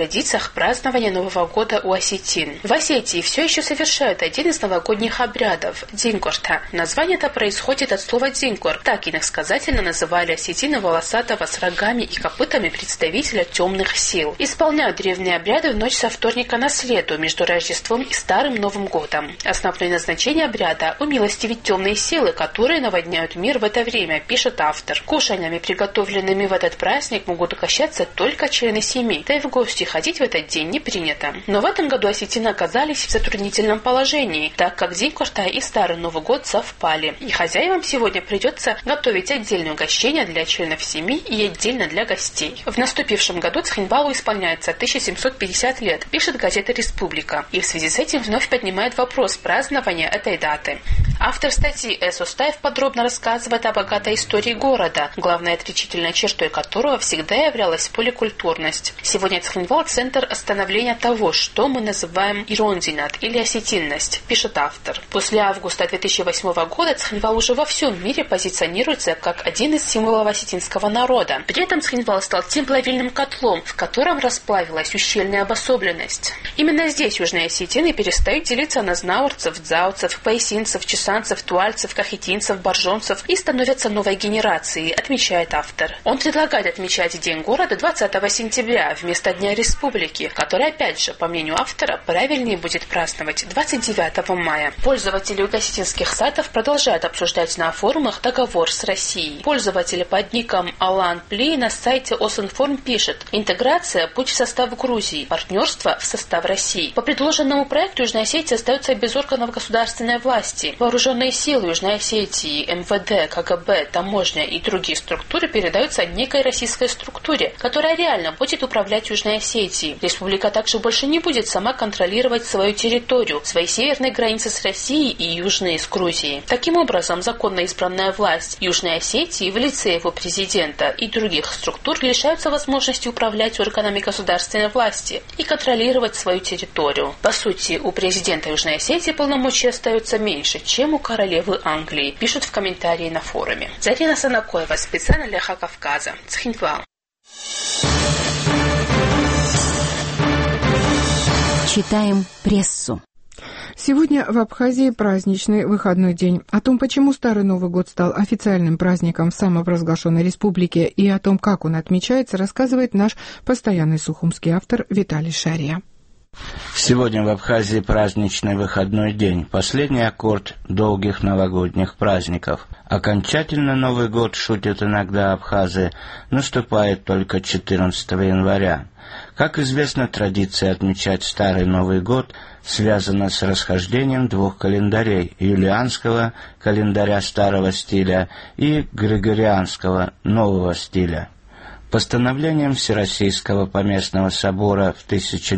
традициях празднования Нового года у осетин. В Осетии все еще совершают один из новогодних обрядов – Дингорта. Название это происходит от слова «дингор». Так иносказательно называли осетины волосатого с рогами и копытами представителя темных сил. Исполняют древние обряды в ночь со вторника на среду между Рождеством и Старым Новым годом. Основное назначение обряда – умилостивить темные силы, которые наводняют мир в это время, пишет автор. Кушаньями, приготовленными в этот праздник, могут угощаться только члены семьи, да и в гости ходить в этот день не принято. Но в этом году осетины оказались в затруднительном положении, так как Дингорта и Старый Новый год совпали. И хозяевам сегодня придется готовить отдельные угощения для членов семьи и отдельно для гостей. В наступившем году Цхинвалу исполняется 1750 лет, пишет газета «Республика», и в связи с этим вновь поднимает вопрос празднования этой даты. Автор статьи С. Устаев подробно рассказывает о богатой истории города, главной отличительной чертой которого всегда являлась поликультурность. Сегодня Цхинвал – центр становления того, что мы называем ирондинат или осетинность, пишет автор. После августа 2008 года Цхинвал уже во всем мире позиционируется как один из символов осетинского народа. При этом Цхинвал стал тем плавильным котлом, в котором расплавилась ущельная обособленность. Именно здесь южные осетины перестают делиться на знаурцев, дзауцев, поясинцев, чесанцев, туальцев, кахетинцев, боржонцев и становятся новой генерацией, отмечает автор. Он предлагает отмечать День города 20 сентября вместо Дня Республики, который, опять же, по мнению автора, правильнее будет праздновать 29 мая. Пользователи осетинских сайтов продолжают обсуждать на форумах договор с Россией. Пользователь под ником Алан Пли на сайте Осинформ пишет: интеграция – путь в состав Грузии, партнерство в состав России. По предложенному проекту Южная Осетия остается без органов государственной власти. Вооруженные силы Южной Осетии, МВД, КГБ, таможня и другие структуры передаются некой российской структуре, которая реально будет управлять Южной Осетией. Республика также больше не будет сама контролировать свою территорию, свои северные границы с Россией и южные с Грузией. Таким образом, законно избранная власть Южной Осетии в лице его президента и других структур лишаются возможности управлять органами государственной власти и контролировать свою территорию. По сути, у президента Южной Осетии полномочий остается меньше, чем у королевы Англии, пишут в комментарии на форуме. Зарина Санакоева, специально для Эхо Кавказа, Цхинвал. Читаем прессу. Сегодня в Абхазии праздничный выходной день. О том, почему Старый Новый год стал официальным праздником в самопровозглашенной республике и о том, как он отмечается, рассказывает наш постоянный сухумский автор Виталий Шария. Сегодня в Абхазии праздничный выходной день, последний аккорд долгих новогодних праздников. Окончательно Новый год, шутят иногда абхазы, наступает только 14 января. Как известно, традиция отмечать Старый Новый год связана с расхождением двух календарей – юлианского календаря старого стиля и григорианского нового стиля. Постановлением Всероссийского поместного собора в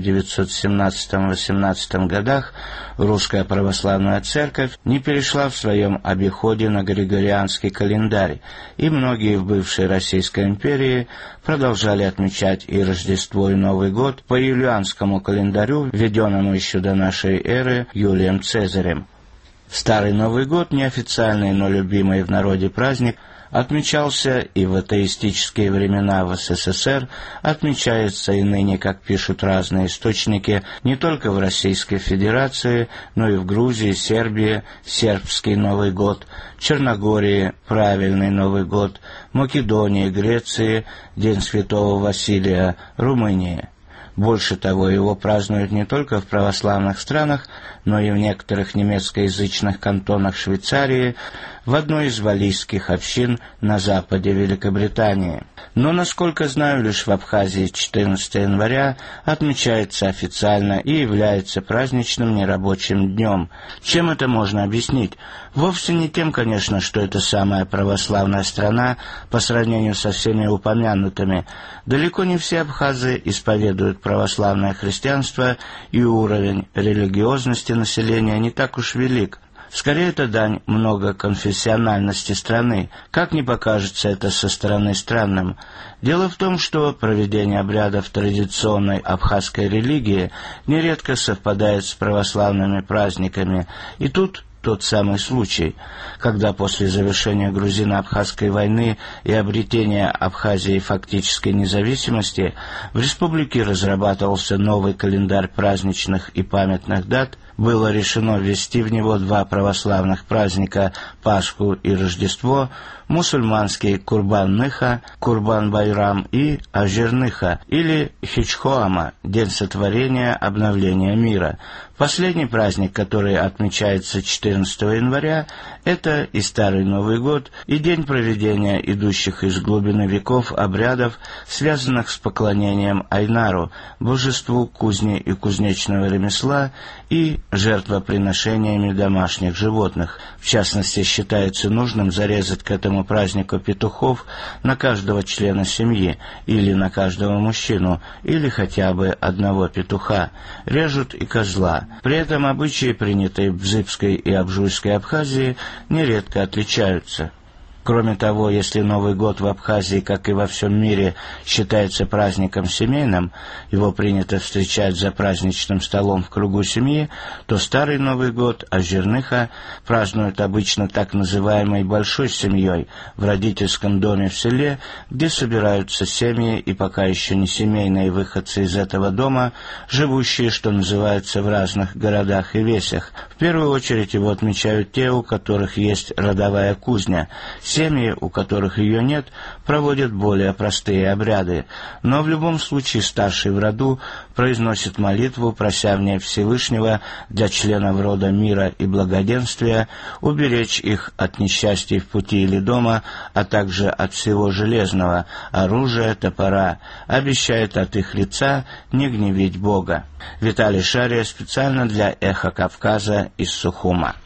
1917-18 годах Русская Православная Церковь не перешла в своем обиходе на григорианский календарь, и многие в бывшей Российской империи продолжали отмечать и Рождество, и Новый год по юлианскому календарю, введенному еще до нашей эры Юлием Цезарем. Старый Новый год, неофициальный, но любимый в народе праздник, отмечался и в атеистические времена в СССР, отмечается и ныне, как пишут разные источники, не только в Российской Федерации, но и в Грузии, Сербии, сербский Новый год, Черногории, правильный Новый год, Македонии, Греции, День Святого Василия, Румынии. Больше того, его празднуют не только в православных странах, но и в некоторых немецкоязычных кантонах Швейцарии, в одной из валлийских общин на западе Великобритании. Но, насколько знаю, лишь в Абхазии 14 января отмечается официально и является праздничным нерабочим днем. Чем это можно объяснить? Вовсе не тем, конечно, что это самая православная страна по сравнению со всеми упомянутыми. Далеко не все абхазы исповедуют православное христианство, и уровень религиозности населения не так уж велик. Скорее, это дань многоконфессиональности страны, как ни покажется это со стороны странным. Дело в том, что проведение обрядов традиционной абхазской религии нередко совпадает с православными праздниками, и тут тот самый случай, когда после завершения грузино-абхазской войны и обретения Абхазии фактической независимости в республике разрабатывался новый календарь праздничных и памятных дат, было решено ввести в него два православных праздника – Пасху и Рождество, мусульманский Курбан-Ныха, Курбан-Байрам и Ажир-Ныха, или Хичхоама – День сотворения, обновления мира. Последний праздник, который отмечается 14 января, это и Старый Новый год, и день проведения идущих из глубины веков обрядов, связанных с поклонением Айнару, божеству кузни и кузнечного ремесла, и жертвоприношениями домашних животных. В частности, считается нужным зарезать к этому празднику петухов на каждого члена семьи, или на каждого мужчину, или хотя бы одного петуха. Режут и козла. При этом обычаи, принятые в Бзыбской и Абжуйской Абхазии, нередко отличаются. Кроме того, если Новый год в Абхазии, как и во всем мире, считается праздником семейным, его принято встречать за праздничным столом в кругу семьи, то Старый Новый год, Ажир-Ныха, празднуют обычно так называемой большой семьей в родительском доме в селе, где собираются семьи и пока еще не семейные выходцы из этого дома, живущие, что называется, в разных городах и весях. В первую очередь его отмечают те, у которых есть родовая кузня. Семьи, у которых ее нет, проводят более простые обряды, но в любом случае старший в роду произносит молитву, прося в ней Всевышнего для членов рода мира и благоденствия уберечь их от несчастий в пути или дома, а также от всего железного, оружия, топора, обещает от их лица не гневить Бога. Виталий Шария специально для «Эхо Кавказа» из Сухума.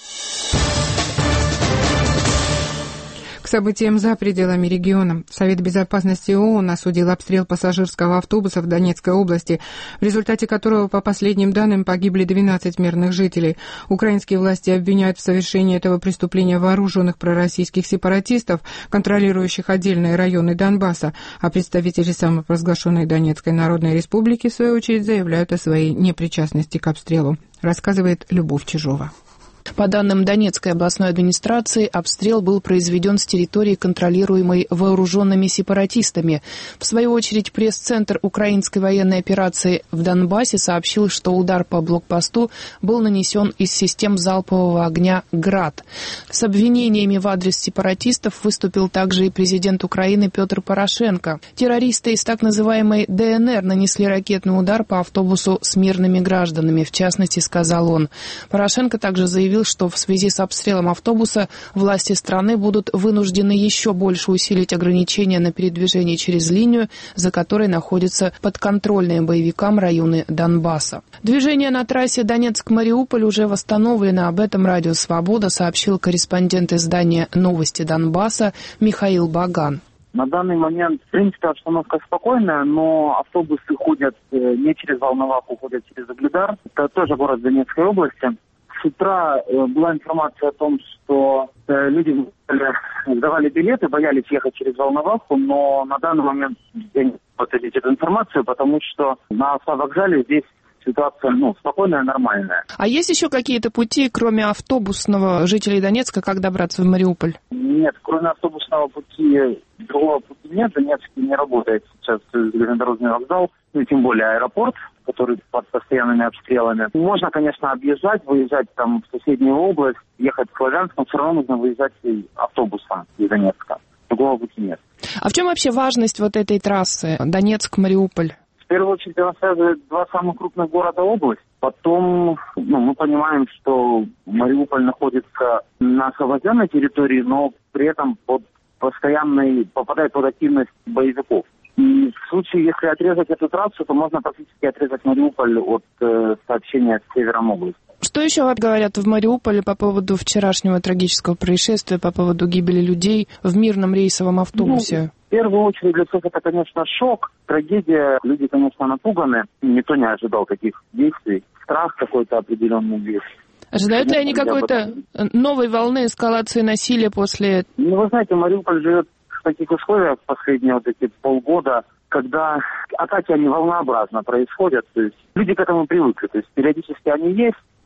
К событиям за пределами региона. Совет безопасности ООН осудил обстрел пассажирского автобуса в Донецкой области, в результате которого, по последним данным, погибли 12 мирных жителей. Украинские власти обвиняют в совершении этого преступления вооруженных пророссийских сепаратистов, контролирующих отдельные районы Донбасса, а представители самопровозглашенной Донецкой Народной Республики, в свою очередь, заявляют о своей непричастности к обстрелу. Рассказывает Любовь Чижова. По данным Донецкой областной администрации, обстрел был произведен с территории, контролируемой вооруженными сепаратистами. В свою очередь, пресс-центр украинской военной операции в Донбассе сообщил, что удар по блокпосту был нанесен из систем залпового огня «Град». С обвинениями в адрес сепаратистов выступил также и президент Украины Петр Порошенко. Террористы из так называемой ДНР нанесли ракетный удар по автобусу с мирными гражданами, в частности, сказал он. Порошенко также заявил, что в связи с обстрелом автобуса власти страны будут вынуждены еще больше усилить ограничения на передвижение через линию, за которой находятся подконтрольные боевикам районы Донбасса. Движение на трассе Донецк-Мариуполь уже восстановлено. Об этом радио «Свобода» сообщил корреспондент издания «Новости Донбасса» Михаил Баган. На данный момент, в принципе, обстановка спокойная, но автобусы ходят не через Волноваху, ходят через Угледар. Это тоже город Донецкой области. С утра была информация о том, что люди сдавали билеты, боялись ехать через Волноваху, но на данный момент я не могу подтвердить эту информацию, потому что на автовокзале здесь ситуация спокойная, нормальная. А есть еще какие-то пути, кроме автобусного, жителей Донецка, как добраться в Мариуполь? Нет, кроме автобусного пути, другого пути нет. Донецк не работает сейчас железнодорожный вокзал, тем более аэропорт, который под постоянными обстрелами. Можно, конечно, объезжать, выезжать там в соседнюю область, ехать в Славянск, но все равно нужно выезжать автобусом из Донецка. Другого пути нет. А в чем вообще важность вот этой трассы Донецк-Мариуполь? В первую очередь она связывает два самых крупных города области. Потом мы понимаем, что Мариуполь находится на освобожденной территории, но при этом попадает под активность боевиков. И в случае, если отрезать эту трассу, то можно практически отрезать Мариуполь от сообщения с севером области. Что еще говорят в Мариуполе по поводу вчерашнего трагического происшествия, по поводу гибели людей в мирном рейсовом автобусе? В первую очередь для всех это, конечно, шок, трагедия. Люди, конечно, напуганы. Никто не ожидал таких действий. Страх какой-то определенный есть. Ожидают ли они какой-то новой волны эскалации насилия после... Вы знаете, Мариуполь живет в таких условиях последние эти полгода, когда атаки, они волнообразно происходят. То есть люди к этому привыкли. То есть периодически они есть,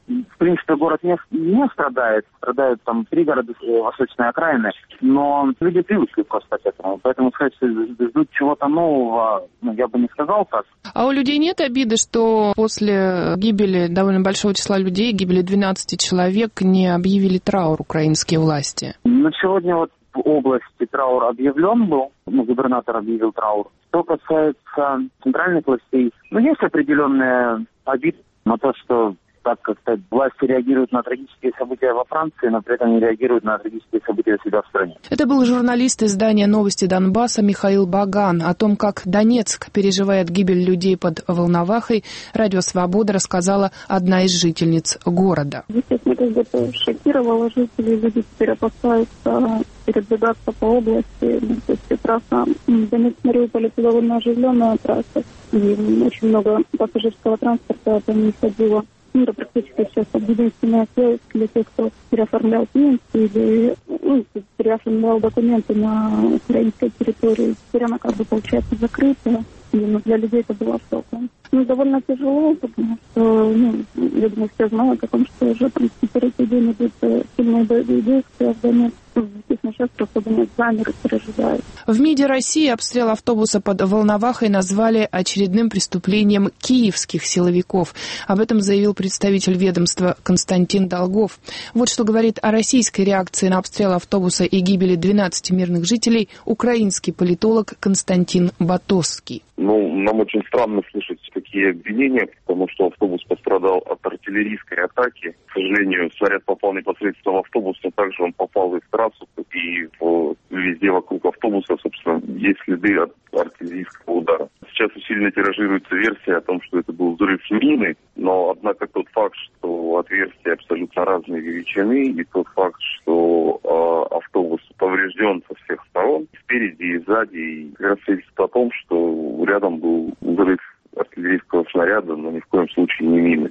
В принципе, город не страдает. Страдают там пригороды, восточные окраины. Но люди привыкли просто к этому. Поэтому, сказать, ждут чего-то нового, я бы не сказал так. А у людей нет обиды, что после гибели довольно большого числа людей, гибели 12 человек, не объявили траур украинские власти? Ну, сегодня вот в области траур объявлен был. Губернатор объявил траур. Что касается центральных властей, есть определенные обиды на то, что так как-то власти реагируют на трагические события во Франции, но при этом не реагируют на трагические события у себя в стране. Это был журналист издания «Новости Донбасса» Михаил Баган. О том, как Донецк переживает гибель людей под Волновахой, радио «Свобода» рассказала одна из жительниц города. Естественно, это шокировало жителей, люди теперь опасаются передвигаться по области. То есть трасса Донецк-Мариуполь — это довольно оживленная трасса, и очень много пассажирского транспорта там не ходило. Это практически сейчас единственная связь для тех, кто переоформлял пенсии или переоформлял документы на украинской территории. Теперь она получается закрыта. И для людей это было шоком. Довольно тяжело, потому что, я думаю, все знают о том, что уже там в день идут сильные боевые действия в Донецке. Естественно, сейчас просто Донецк замер и переживает. В МИДе России обстрел автобуса под Волновахой назвали очередным преступлением киевских силовиков. Об этом заявил представитель ведомства Константин Долгов. Вот что говорит о российской реакции на обстрел автобуса и гибели 12 мирных жителей украинский политолог Константин Батовский. Нам очень странно слышать такие обвинения, потому что автобус пострадал от артиллерийской атаки. К сожалению, снаряд попал непосредственно в автобус, но также он попал и в трассу, и везде вокруг автобуса, собственно, есть следы от артиллерийского удара. Сейчас усиленно тиражируется версия о том, что это был взрыв мины, но, однако, тот факт, что от версии абсолютно разные величины, и тот факт, что автобус поврежден со всех сторон, спереди и сзади, и как раз свидетельствует о том, что рядом был взрыв артиллерийского снаряда, но ни в коем случае не мины.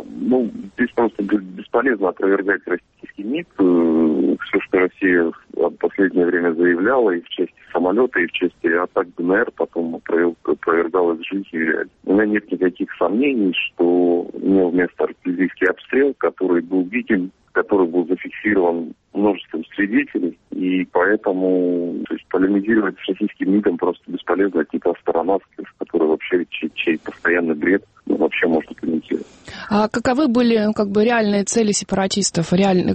Здесь просто бесполезно опровергать российский МИД. Все, что Россия в последнее время заявляла, и в части самолета, и в части атак ДНР, потом опровергалась жизнь и реальность. У меня нет никаких сомнений, что имел место артиллерийский обстрел, который был виден, который был зафиксирован множеством свидетелей, и поэтому полемизировать с российским МИДом просто бесполезно. Это не та сторона, с которой вообще чей постоянный бред вообще можно комментировать. А каковы были реальные цели сепаратистов?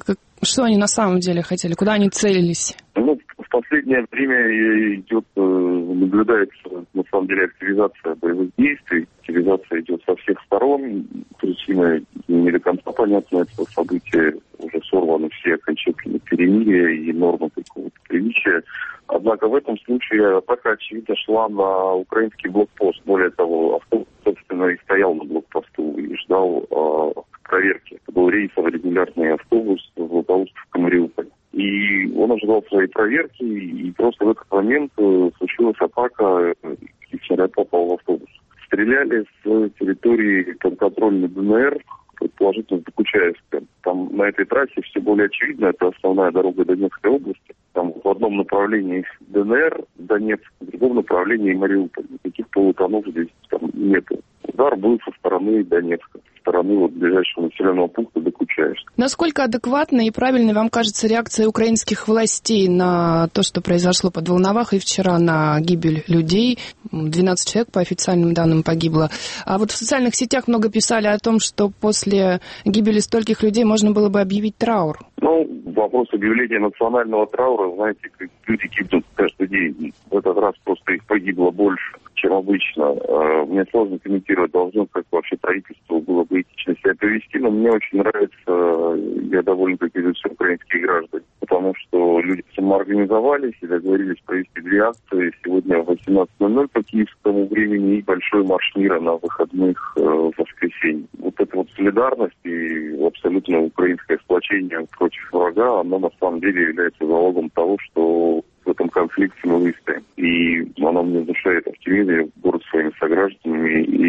Что они на самом деле хотели? Куда они целились? В последнее время наблюдается, на самом деле, активизация боевых действий. Активизация идет со всех сторон. Причина не до конца понятна этого события. Уже сорваны все окончательные перемирия и нормы какого-то приличия. Однако в этом случае атака, очевидно, шла на украинский блокпост. Более того, автобус, собственно, и стоял на блокпосту и ждал проверки. Это был рейсовый регулярный автобус в Златоустов-Мариуполь. И он ожидал своей проверки, и просто в этот момент случилась атака, и снаряд попал в автобус. Стреляли с территории подконтрольной ДНР, предположительно в Докучаевске. Там на этой трассе все более очевидно, это основная дорога Донецкой области. Там в одном направлении ДНР, Донецк, в другом направлении Мариуполь. Никаких полутонов здесь там нету. Удар был со стороны Донецка, со стороны ближайшего населенного пункта Докучаевска. Насколько адекватной и правильной вам кажется реакция украинских властей на то, что произошло под Волновахой вчера, на гибель людей? 12 человек, по официальным данным, погибло. А вот в социальных сетях много писали о том, что после гибели стольких людей можно было бы объявить траур. Вопрос объявления национального траура, знаете, как люди гибнут каждый день. В этот раз просто их погибло больше, чем обычно. Мне сложно комментировать, должно как вообще правительство было бы этично себя повести, но мне очень нравится, я довольно-таки за все украинские граждане, потому что люди самоорганизовались и договорились провести 2 акции сегодня в 18:00 по киевскому времени и большой марш мира на выходных в воскресенье. Вот эта вот солидарность и абсолютно украинское сплочение против врага, оно на самом деле является залогом того, что в этом конфликте мы выстоим. И оно мне внушает оптимизм, я горд своими согражданами. И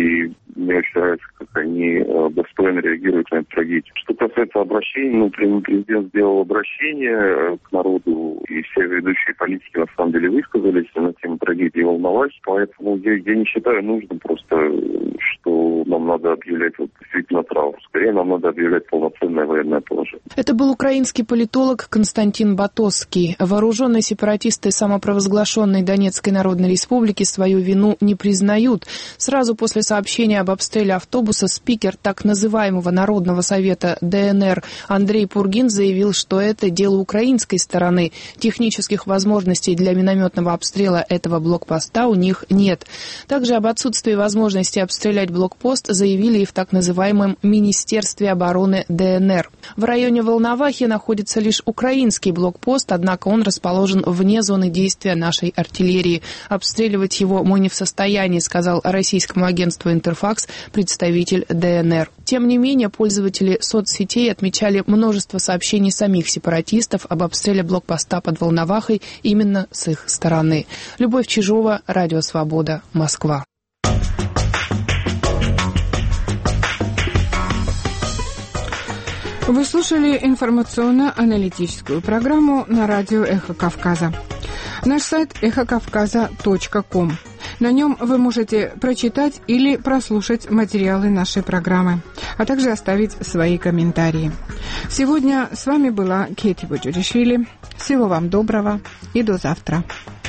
мне очень нравится, как они достойно реагируют на эту трагедию. Что касается обращений, президент сделал обращение к народу, и все ведущие политики на самом деле высказались на тему трагедии, волновались. Поэтому я не считаю нужным просто, что нам надо объявлять действительно траур. Скорее, нам надо объявлять полноценное военное положение. Это был украинский политолог Константин Батоский. Вооруженные сепаратисты самопровозглашенной Донецкой Народной Республики свою вину не признают. Сразу после сообщения об обстреле автобуса спикер так называемого Народного совета ДНР Андрей Пургин заявил, что это дело украинской стороны. Технических возможностей для минометного обстрела этого блокпоста у них нет. Также об отсутствии возможности обстрелять блокпост заявили и в так называемом Министерстве обороны ДНР. В районе Волновахи находится лишь украинский блокпост, однако он расположен вне зоны действия нашей артиллерии. Обстреливать его мы не в состоянии, сказал российскому агентству «Интерфакс» представитель ДНР. Тем не менее, пользователи соцсетей отмечали множество сообщений самих сепаратистов об обстреле блокпоста под Волновахой именно с их стороны. Любовь Чижова, Радио Свобода, Москва. Вы слушали информационно-аналитическую программу на радио «Эхо Кавказа». Наш сайт эхокавказа.ком. На нем вы можете прочитать или прослушать материалы нашей программы, а также оставить свои комментарии. Сегодня с вами была Кети Буджуришвили. Всего вам доброго и до завтра.